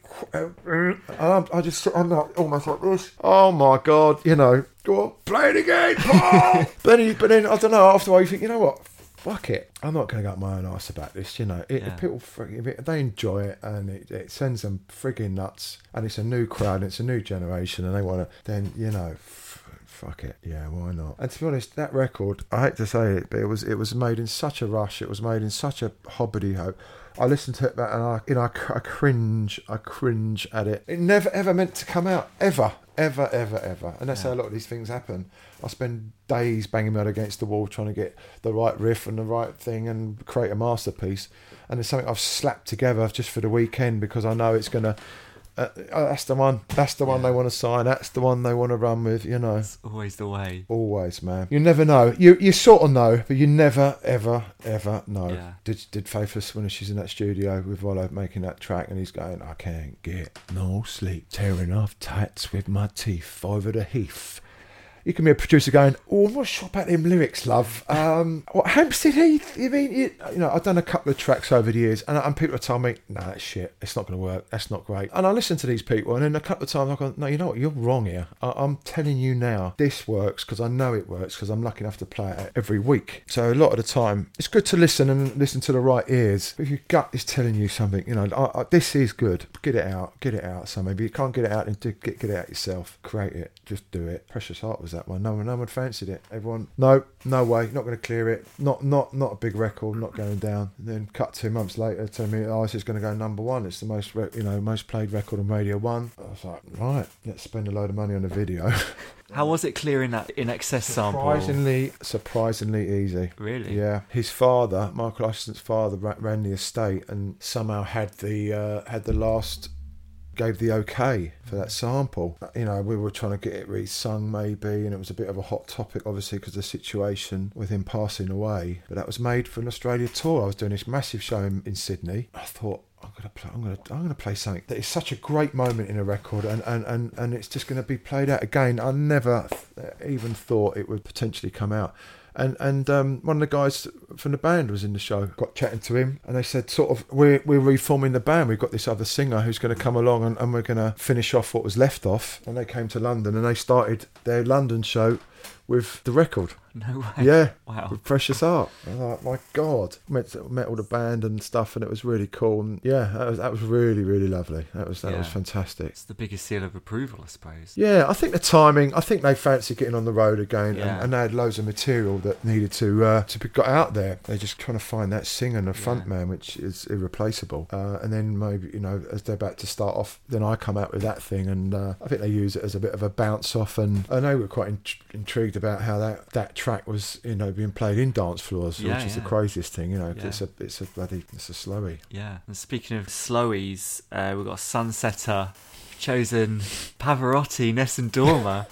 and I'm, I just, I'm not, almost like this, oh my God, you know, go on, play it again, Paul! but, then, but then, I don't know, after a while you think, you know what, fuck it, I'm not going to go up my own arse about this, you know. It, Yeah. if people, friggin- if they enjoy it and it, it sends them frigging nuts, and it's a new crowd, and it's a new generation, and they want to, then, you know, f- fuck it, yeah, why not? And to be honest, that record, I hate to say it, but it was it was made in such a rush, it was made in such a hobbity-hope. I listened to it back and I, you know, I, cr- I cringe, I cringe at it. It never ever meant to come out, ever, ever, ever, ever. And that's Yeah. how a lot of these things happen. I spend days banging my head against the wall trying to get the right riff and the right thing and create a masterpiece. And it's something I've slapped together just for the weekend because I know it's going to, uh, oh, that's the one, that's the one they want to sign, that's the one they want to run with, you know. It's always the way. Always, man. You never know. You you sort of know, but you never, ever, ever know. Yeah. Did did Faithless when she's in that studio with Rollo making that track, and he's going, I can't get no sleep, tearing off tights with my teeth over the heath. You can be a producer going, oh, I'm not sure about them lyrics, love. Um, what, Hampstead Heath? You mean, you, you know, I've done a couple of tracks over the years, and, and people have told me, nah, that's shit. It's not going to work. That's not great. And I listen to these people, and then a couple of times I go, no, you know what? You're wrong here. I, I'm telling you now, this works because I know it works because I'm lucky enough to play it every week. So a lot of the time, it's good to listen and listen to the right ears. If your gut is telling you something, you know, I, I, this is good. Get it out. Get it out. So maybe you can't get it out, and do, get, get it out yourself. Create it. Just do it. Precious Heart was that one. No one, no one fancied it. Everyone, no, no way, not going to clear it. Not, not, not a big record. Not going down. And then cut two months later, tell me, oh, it's just going to go number one. It's the most, re- you know, most played record on Radio One. I was like, right, let's spend a load of money on a video. How was it clearing that In Excess sample? Surprisingly, surprisingly easy. Really? Yeah. His father, Michael Ashton's father, ra- ran the estate and somehow had the uh, had the last. Gave the okay for that sample. You know, we were trying to get it re-sung maybe, and it was a bit of a hot topic obviously because of the situation with him passing away. But that was made for an Australia tour. I was doing this massive show in, in Sydney. I thought, I'm gonna play. I'm gonna. I'm gonna play something that is such a great moment in a record, and and, and, and it's just gonna be played out again. I never th- even thought it would potentially come out. And and um, one of the guys from the band was in the show. Got chatting to him, and they said, sort of, we're we're reforming the band. We've got this other singer who's going to come along, and, and we're going to finish off what was left off. And they came to London, and they started their London show with the record. No way. Yeah. Wow. With Precious Heart. I was like, my God. Met, met all the band and stuff, and it was really cool. And yeah, that was that was really, really lovely. That was that Yeah. was fantastic. It's the biggest seal of approval, I suppose. Yeah, I think the timing, I think they fancied getting on the road again, Yeah. and, and they had loads of material that needed to uh, to be got out there. They're just trying to find that singer and the front man, which is irreplaceable. Uh, and then maybe, you know, as they're about to start off, then I come out with that thing, and uh, I think they use it as a bit of a bounce off. And I know we're quite in- intrigued about how that, that track was, you know, being played in dance floors, Yeah, which is yeah. the craziest thing, you know. 'Cause Yeah. It's a it's a bloody it's a slowie. Yeah. And speaking of slowies, uh, we've got Sunsetter, chosen Pavarotti, Nessun Dorma.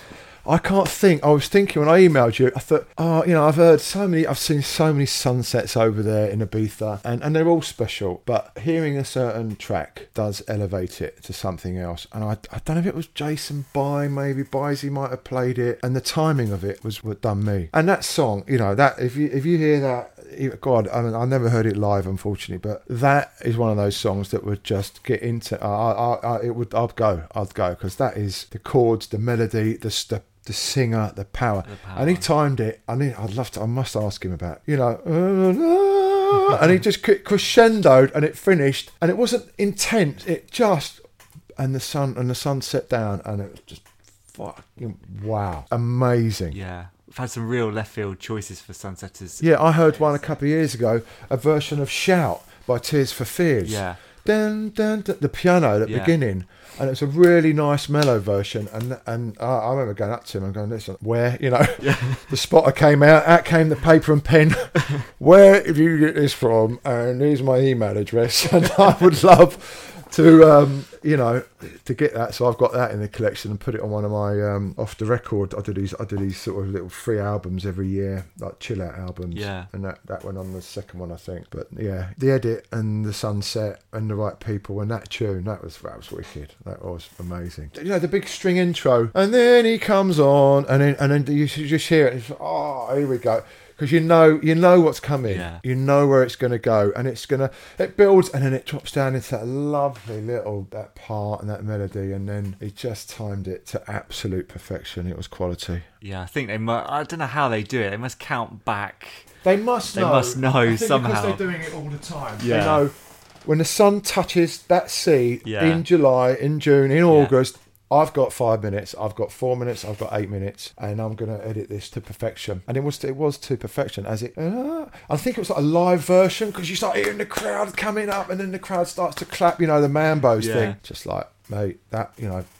I can't think. I was thinking when I emailed you, I thought, oh, you know, I've heard so many, I've seen so many sunsets over there in Ibiza, and, and they're all special, but hearing a certain track does elevate it to something else. And I, I don't know if it was Jason By, maybe Byzy might have played it, and the timing of it was what done me. And that song, you know, that if you if you hear that, God, I mean, I never heard it live, unfortunately, but that is one of those songs that would just get into. I, I, I it would. I'd go. I'd go because that is the chords, the melody, the the, the singer, the power. the power. And he timed it. I need. I'd love to. I must ask him about. You know, and he just crescendoed, and it finished, and it wasn't intense. It just and the sun and the sun set down, and it was just fucking wow, amazing. Yeah. We've had some real left field choices for Sunsetters. Yeah, I heard one a couple of years ago, a version of Shout by Tears for Fears. Yeah. Dun, dun, dun, the piano at the yeah. beginning. And it's a really nice mellow version. And and I, I remember going up to him and going, listen, where, you know, yeah. the spotter came out, out came the paper and pen. Where have you get this from? And here's my email address. And I would love to, um, you know, to get that. So I've got that in the collection and put it on one of my um, off the record. I do these, I do these sort of little free albums every year, like chill out albums. Yeah. And that, that went on the second one, I think. But yeah, the edit and the sunset and the right people and that tune, that was that was wicked. That was amazing. You know, the big string intro, and then he comes on, and then and then you just hear it. And it's like, oh, here we go. Because you know, you know what's coming. Yeah. You know where it's going to go, and it's gonna. It builds, and then it drops down into that lovely little that part and that melody, and then he just timed it to absolute perfection. It was quality. Yeah, I think they must. I don't know how they do it. They must count back. They must. They know. must know I think somehow. Because they're doing it all the time. Yeah. They know when the sun touches that sea yeah. in July, in June, in yeah. August. I've got five minutes, I've got four minutes, I've got eight minutes, and I'm going to edit this to perfection. And it was it was to perfection, as it... Uh, I think it was like a live version, because you start hearing the crowd coming up, and then the crowd starts to clap, you know, the Mambos yeah. thing. Just like, mate, that, you know...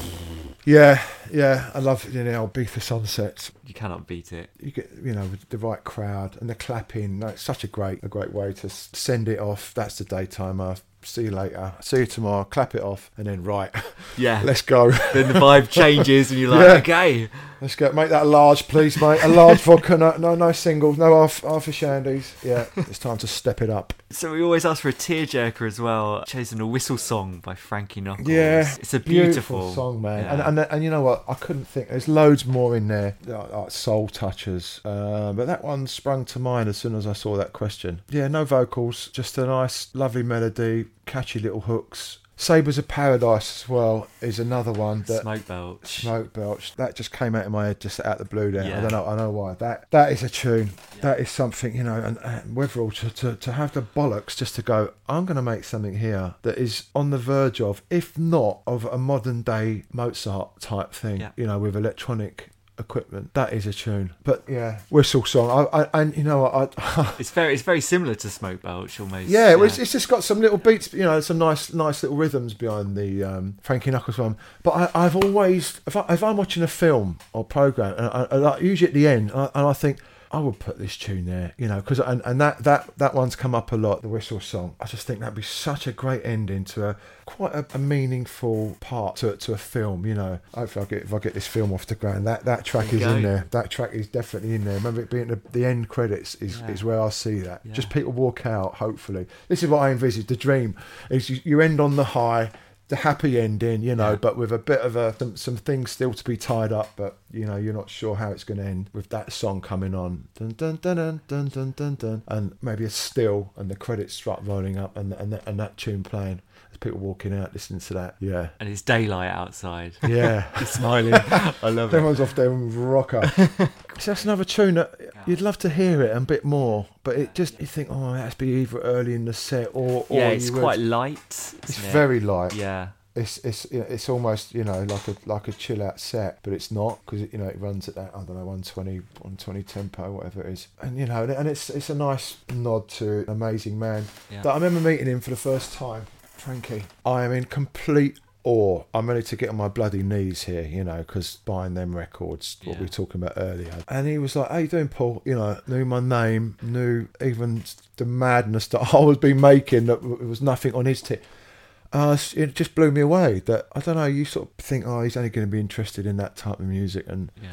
Yeah, yeah, I love, you know, Beat for Sunsets. You cannot beat it. You get, you know, with the right crowd and the clapping. No, it's such a great, a great way to send it off. That's the daytimer. See you later. See you tomorrow. Clap it off, and then right. Yeah. Let's go. Then the vibe changes, and you're like, yeah. okay. Let's go. Make that a large, please, mate. A large vodka. No, no, no singles. No half, half a shandies. Yeah, it's time to step it up. So we always ask for a tearjerker as well. Chosen a Whistle Song by Frankie Knuckles. Yeah, it's a beautiful, beautiful song, man. Yeah. And, and and you know what? I couldn't think. There's loads more in there, like, like soul touchers. Uh, but that one sprung to mind as soon as I saw that question. Yeah, no vocals, just a nice, lovely melody, catchy little hooks. Sabres of Paradise as well is another one that Smoke Belch. Smoke Belch. That just came out of my head just out the blue there. Yeah. I don't know. I know why. That that is a tune. Yeah. That is something, you know. And, and Weatherall to, to to have the bollocks just to go, I'm going to make something here that is on the verge of, if not of a modern day Mozart type thing. Yeah. You know, with electronic equipment. That is a tune. But yeah, Whistle Song. I, I and you know what? I, it's very it's very similar to Smoke Belch almost. Yeah, it was, it's just got some little beats. You know, some nice nice little rhythms behind the um, Frankie Knuckles one. But I, I've always, if, I, if I'm watching a film or program, and I, I, like, usually at the end, and I, and I think, I would put this tune there, you know, because and, and that, that, that one's come up a lot, the Whistle Song. I just think that'd be such a great ending to a quite a, a meaningful part to to a film, you know. Hopefully, I get if I get this film off the ground, that that track is go. in there. That track is definitely in there. Remember it being the, the end credits is, yeah. is where I see that. Yeah. Just people walk out. Hopefully, this is what I envisage. The dream is you, you end on the high. The happy ending, you know, yeah. but with a bit of a some, some things still to be tied up, but you know, you're not sure how it's going to end with that song coming on, dun dun dun dun dun dun dun, dun and maybe a still and the credits start rolling up and and, and that tune playing. There's people walking out listening to that, yeah. And it's daylight outside. Yeah, he's smiling. I love it. Everyone's off there with rocker. So that's another tune that you'd love to hear it a bit more, but it just you think, oh, it has to be either early in the set or, or yeah, it's you quite would. light. It's it? very light. Yeah. It's it's it's almost, you know, like a like a chill out set, but it's not, because you know it runs at that, I don't know, one twenty, one twenty tempo, whatever it is, and you know, and it's it's a nice nod to an amazing man. Yeah. That I remember meeting him for the first time, Frankie. I am in complete awe. I'm ready to get on my bloody knees here, you know, because buying them records, what yeah. we were talking about earlier. And he was like, "How you doing, Paul?" You know, knew my name, knew even the madness that I was been making. That it was nothing on his tip. Uh, it just blew me away that, I don't know, you sort of think, oh, he's only going to be interested in that type of music, and yeah.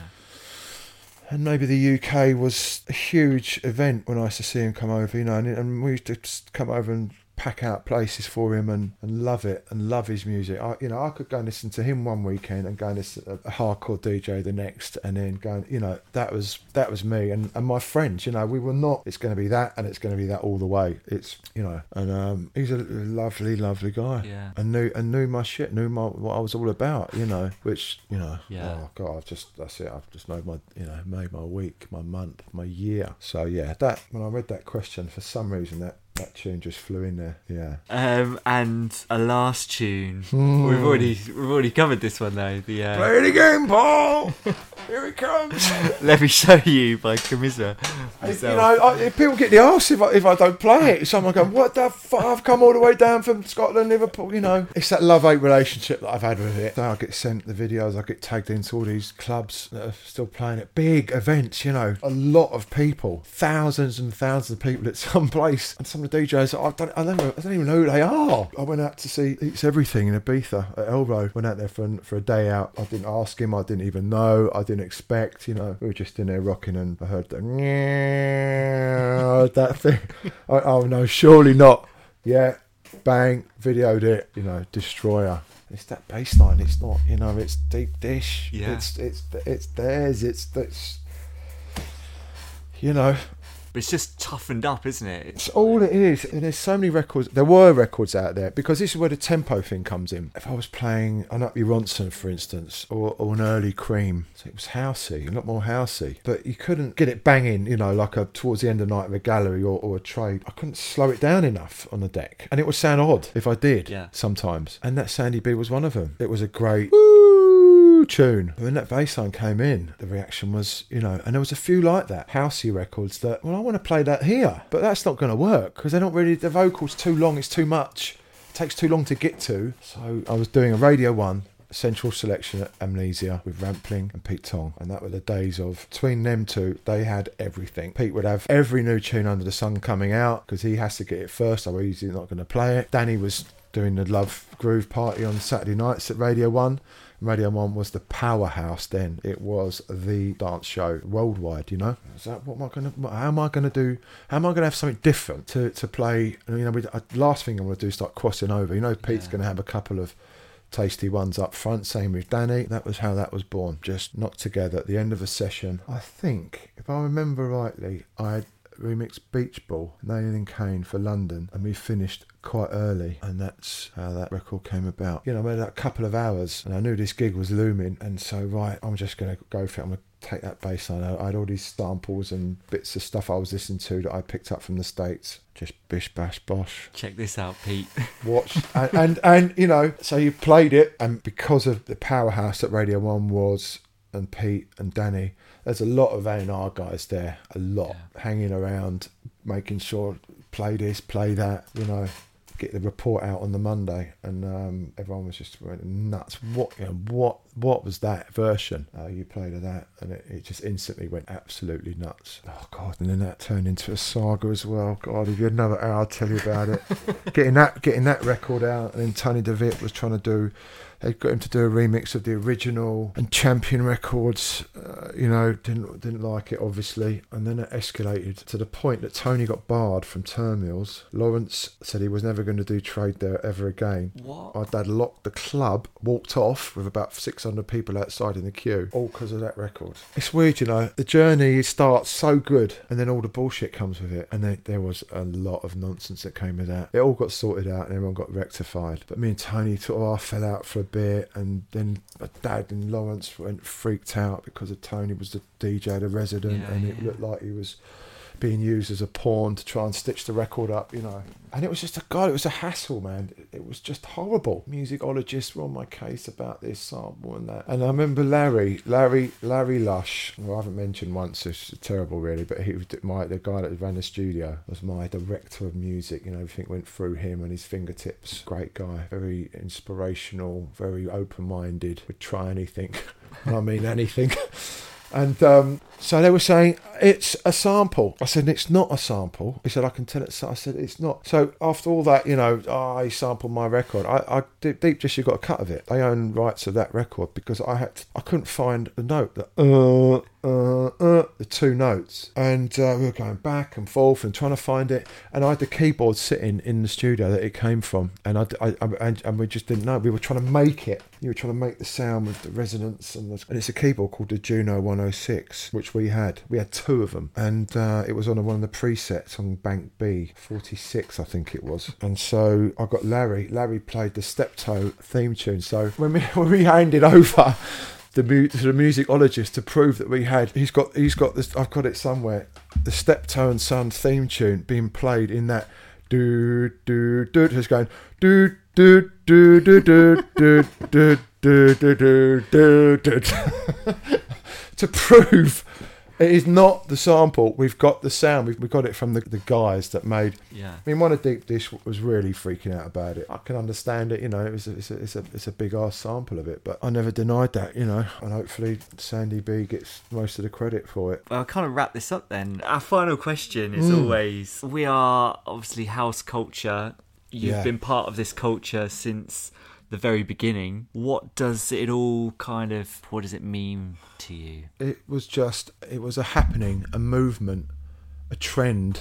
and maybe the U K was a huge event when I used to see him come over, you know, and, and we used to come over and pack out places for him and, and love it and love his music. I, you know, I could go and listen to him one weekend and go and listen to a hardcore D J the next, and then go and, you know, that was that was me and, and my friends. You know, we were not. It's going to be that, and it's going to be that all the way. It's, you know, and um, he's a lovely, lovely guy. Yeah. And knew and knew my shit, knew my what I was all about. You know, which, you know, yeah. oh God, I've just that's it. I've just made my, you know, made my week, my month, my year. So yeah, that when I read that question, for some reason that. That tune just flew in there, yeah. Um, and a last tune. Mm. We've already we've already covered this one though. The uh, Play it again, Paul. Here it comes. Let Me Show You by Camisa. You know, I, people get the arse if I, if I don't play it. Someone go, what the fuck? I've come all the way down from Scotland, Liverpool. You know, it's that love-hate relationship that I've had with it. So I get sent the videos. I get tagged into all these clubs that are still playing it. Big events, you know, a lot of people, thousands and thousands of people at some place, and some of the D Js. I don't, I don't, know, I don't even know who they are. I went out to see It's Everything in Ibiza at Elrow. Went out there for for a day out. I didn't ask him. I didn't even know. I didn't expect. You know, we were just in there rocking, and I heard that that thing. I, oh no, surely not. Yeah, bang, videoed it. You know, Destroyer. It's that bass line. It's not. You know, it's deep dish. Yeah. It's it's it's theirs. It's it's. You know. But it's just toughened up, isn't it? It's all it is. And there's so many records. There were records out there, because this is where the tempo thing comes in. If I was playing an Uppy Ronson, for instance, or, or an early Cream, so it was housey, a lot more housey. But you couldn't get it banging, you know, like a towards the end of the night of a gallery or, or a trade. I couldn't slow it down enough on the deck. And it would sound odd if I did, yeah. sometimes. And that Sandy B was one of them. It was a great... Woo tune. When that bass line came in, the reaction was, you know, and there was a few like that, housey records that, well, I want to play that here, but that's not going to work because they're not really, the vocal's too long, it's too much, it takes too long to get to. So I was doing a Radio one Central Selection at Amnesia with Rampling and Pete Tong, and that were the days of, between them two, they had everything. Pete would have every new tune under the sun coming out because he has to get it first, otherwise he's not going to play it. Danny was doing the Love Groove Party on Saturday nights at Radio one. Radio one was the powerhouse then. It was the dance show worldwide, you know. Is that what am I going to, how am I going to do, how am I going to have something different to, to play, you know, we, uh, last thing I'm going to do is start crossing over. You know, Pete's yeah. going to have a couple of tasty ones up front, same with Danny. That was how that was born, just knocked together at the end of a session. I think, if I remember rightly, I had remixed Beach Ball, Nailing and Kane for London, and we finished quite early, and that's how that record came about. You know, I had a couple of hours and I knew this gig was looming, and so right, I'm just going to go for it. I'm going to take that bass line. I had all these samples and bits of stuff I was listening to that I picked up from the States. Just bish bash bosh. Check this out, Pete. Watch and, and and you know, so you played it, and because of the powerhouse that Radio One was, and Pete and Danny, there's a lot of A and R guys there, a lot yeah. hanging around, making sure play this, play that, you know, get the report out on the Monday, and um, everyone was just went nuts. What, you know, what, what was that version? Uh, you played of that, and it, it just instantly went absolutely nuts. Oh God! And then that turned into a saga as well. God, if you had another hour, I'll tell you about it. getting that, getting that record out, and then Tony DeVitt was trying to do. They got him to do a remix of the original, and Champion Records, uh, you know, didn't didn't like it, obviously. And then it escalated to the point that Tony got barred from Turnmills. Lawrence said he was never going to do trade there ever again. What? Our dad locked the club, walked off with about six hundred people outside in the queue, all because of that record. It's weird, you know. The journey starts so good, and then all the bullshit comes with it. And then there was a lot of nonsense that came with that. It all got sorted out, and everyone got rectified. But me and Tony sort of fell out for a bit, and then my dad and Lawrence went freaked out because of Tony was the D J, the resident, yeah, and it yeah. looked like he was being used as a pawn to try and stitch the record up, you know. And it was just a god, it was a hassle, man. It, it was just horrible. Musicologists were on my case about this sample and that. And I remember Larry, Larry, Larry Lush, who I haven't mentioned once, it's terrible really, but he was my the guy that ran the studio, was my director of music. You know, everything went through him and his fingertips. Great guy, very inspirational, very open-minded, would try anything. I mean anything. And um, so they were saying, it's a sample. I said, it's not a sample. He said, I can tell it's, I said, it's not. So after all that, you know, oh, he sampled my record. I, I Deep, Deep Dish, you got a cut of it. They own rights of that record because I had, to, I couldn't find the note, the uh, uh, uh, the two notes. And uh, we were going back and forth and trying to find it. And I had the keyboard sitting in the studio that it came from. And I, I, I and, and we just didn't know. We were trying to make it. You were trying to make the sound with the resonance. And, the, and it's a keyboard called the Juno one oh six, which we had. We had two of them. And uh, it was on one of the presets on Bank B, forty-six, I think it was. And so I got Larry. Larry played the Steptoe theme tune. So when we, when we handed over the mu- to the musicologist to prove that we had, he's got he's got this, I've got it somewhere, the Steptoe and Son theme tune being played in that do do do, it's going do do do do do do do do do do do to prove it is not the sample. We've got the sound. We've, we got it from the, the guys that made. Yeah. I mean, one of Deep Dish was really freaking out about it. I can understand it. You know, it was a, it's a it's a it's a big ass sample of it, but I never denied that. You know, and hopefully Sandy B gets most of the credit for it. Well, I'll kind of wrap this up then. Our final question is Mm. always: we are obviously house culture. You've Yeah. been part of this culture since the very beginning. What does it all kind of, what does it mean to you? It was just, it was a happening, a movement, a trend,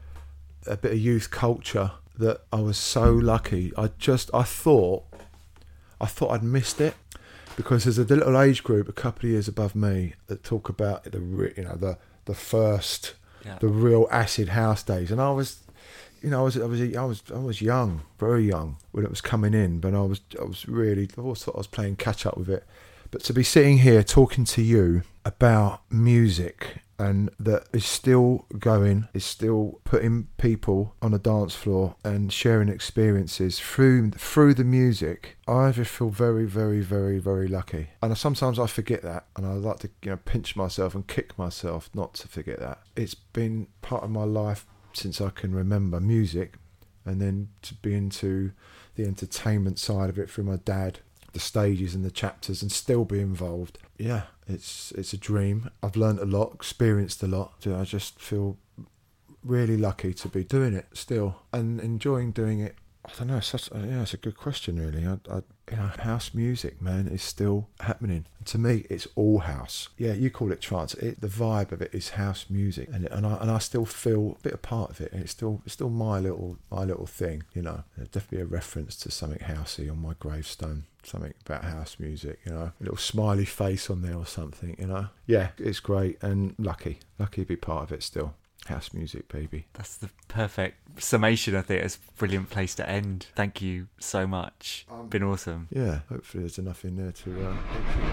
a bit of youth culture that I was so lucky. I just, I thought, I thought I'd missed it because there's a little age group a couple of years above me that talk about the, re- you know, the the first, Yeah. the real acid house days, and I was. You know, I was, I was, I was, I was young, very young when it was coming in. But I was, I was really, I always thought I was playing catch up with it. But to be sitting here talking to you about music and that is still going, is still putting people on a dance floor and sharing experiences through through the music, I just feel very, very, very, very lucky. And sometimes I forget that, and I like to, you know, pinch myself and kick myself not to forget that. It's been part of my life since I can remember, music, and then to be into the entertainment side of it through my dad, the stages and the chapters, and still be involved. Yeah, it's it's a dream. I've learned a lot, experienced a lot. I just feel really lucky to be doing it still and enjoying doing it. I don't know. It's such, yeah, it's a good question, really. I, I, you know, house music, man, is still happening. To me, it's all house. Yeah, you call it trance. It, the vibe of it is house music, and and I and I still feel a bit a part of it. And it's still it's still my little my little thing, you know. There's definitely a reference to something housey on my gravestone. Something about house music, you know. A little smiley face on there or something, you know. Yeah, it's great and lucky, lucky to be part of it still. House music, baby. That's the perfect summation, I think. It's a brilliant place to end. Thank you so much. Um, Been awesome. Yeah, hopefully there's enough in there to... Uh,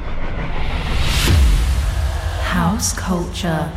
House culture.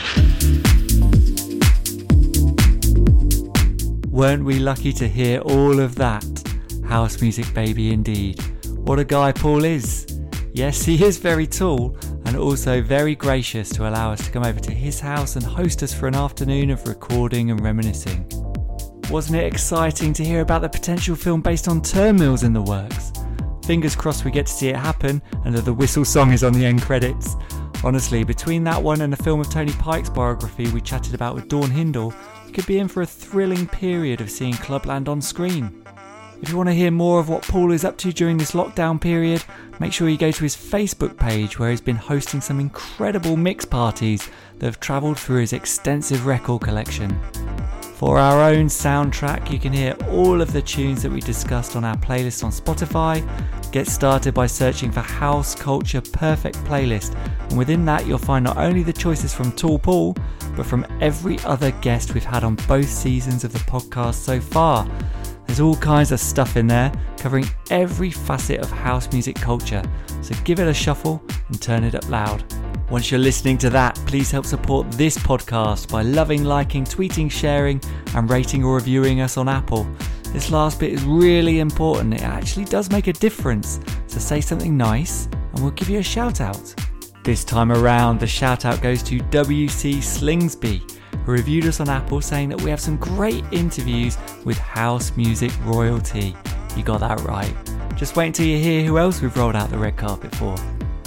Weren't we lucky to hear all of that? House music, baby, indeed. What a guy Paul is. Yes, he is very tall and also very gracious to allow us to come over to his house and host us for an afternoon of recording and reminiscing. Wasn't it exciting to hear about the potential film based on Turnmills in the works? Fingers crossed we get to see it happen and that the whistle song is on the end credits. Honestly, between that one and a film of Tony Pike's biography we chatted about with Dawn Hindle, we could be in for a thrilling period of seeing Clubland on screen. If you want to hear more of what Paul is up to during this lockdown period, make sure you go to his Facebook page where he's been hosting some incredible mix parties that have travelled through his extensive record collection. For our own soundtrack, you can hear all of the tunes that we discussed on our playlist on Spotify. Get started by searching for House Culture Perfect Playlist, and within that you'll find not only the choices from Tall Paul, but from every other guest we've had on both seasons of the podcast so far. There's all kinds of stuff in there, covering every facet of house music culture, so give it a shuffle and turn it up loud. Once you're listening to that, please help support this podcast by loving, liking, tweeting, sharing, and rating or reviewing us on Apple. This last bit is really important. It actually does make a difference, so say something nice and we'll give you a shout out. This time around, the shout out goes to W C Slingsby, who reviewed us on Apple saying that we have some great interviews with house music royalty. You got that right. Just wait until you hear who else we've rolled out the red carpet for.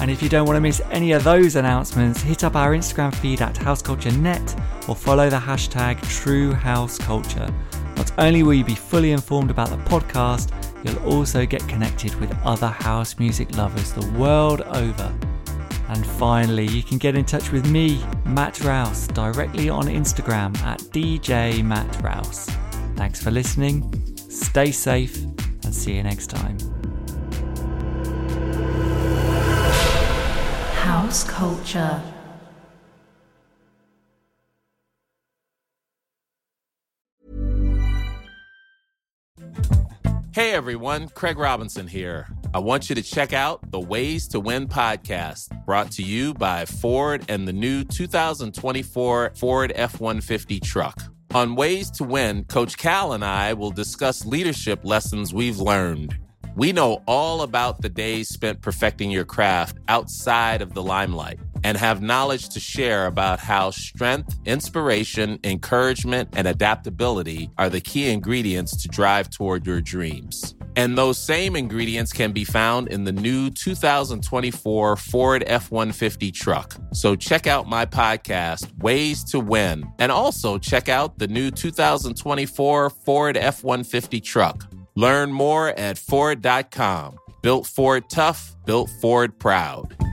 And if you don't want to miss any of those announcements, hit up our Instagram feed at House Culture Net or follow the hashtag True House Culture. Not only will you be fully informed about the podcast, you'll also get connected with other house music lovers the world over. And finally, you can get in touch with me, Matt Rouse, directly on Instagram at D J Matt Rouse. Thanks for listening, stay safe, and see you next time. House Culture. Hey everyone, Craig Robinson here. I want you to check out the Ways to Win podcast, brought to you by Ford and the new two thousand twenty-four Ford F one fifty truck. On Ways to Win, Coach Cal and I will discuss leadership lessons we've learned. We know all about the days spent perfecting your craft outside of the limelight and have knowledge to share about how strength, inspiration, encouragement, and adaptability are the key ingredients to drive toward your dreams. And those same ingredients can be found in the new two thousand twenty-four Ford F one fifty truck. So check out my podcast, Ways to Win, and also check out the new two thousand twenty-four Ford F one fifty truck. Learn more at Ford dot com. Built Ford tough, built Ford proud.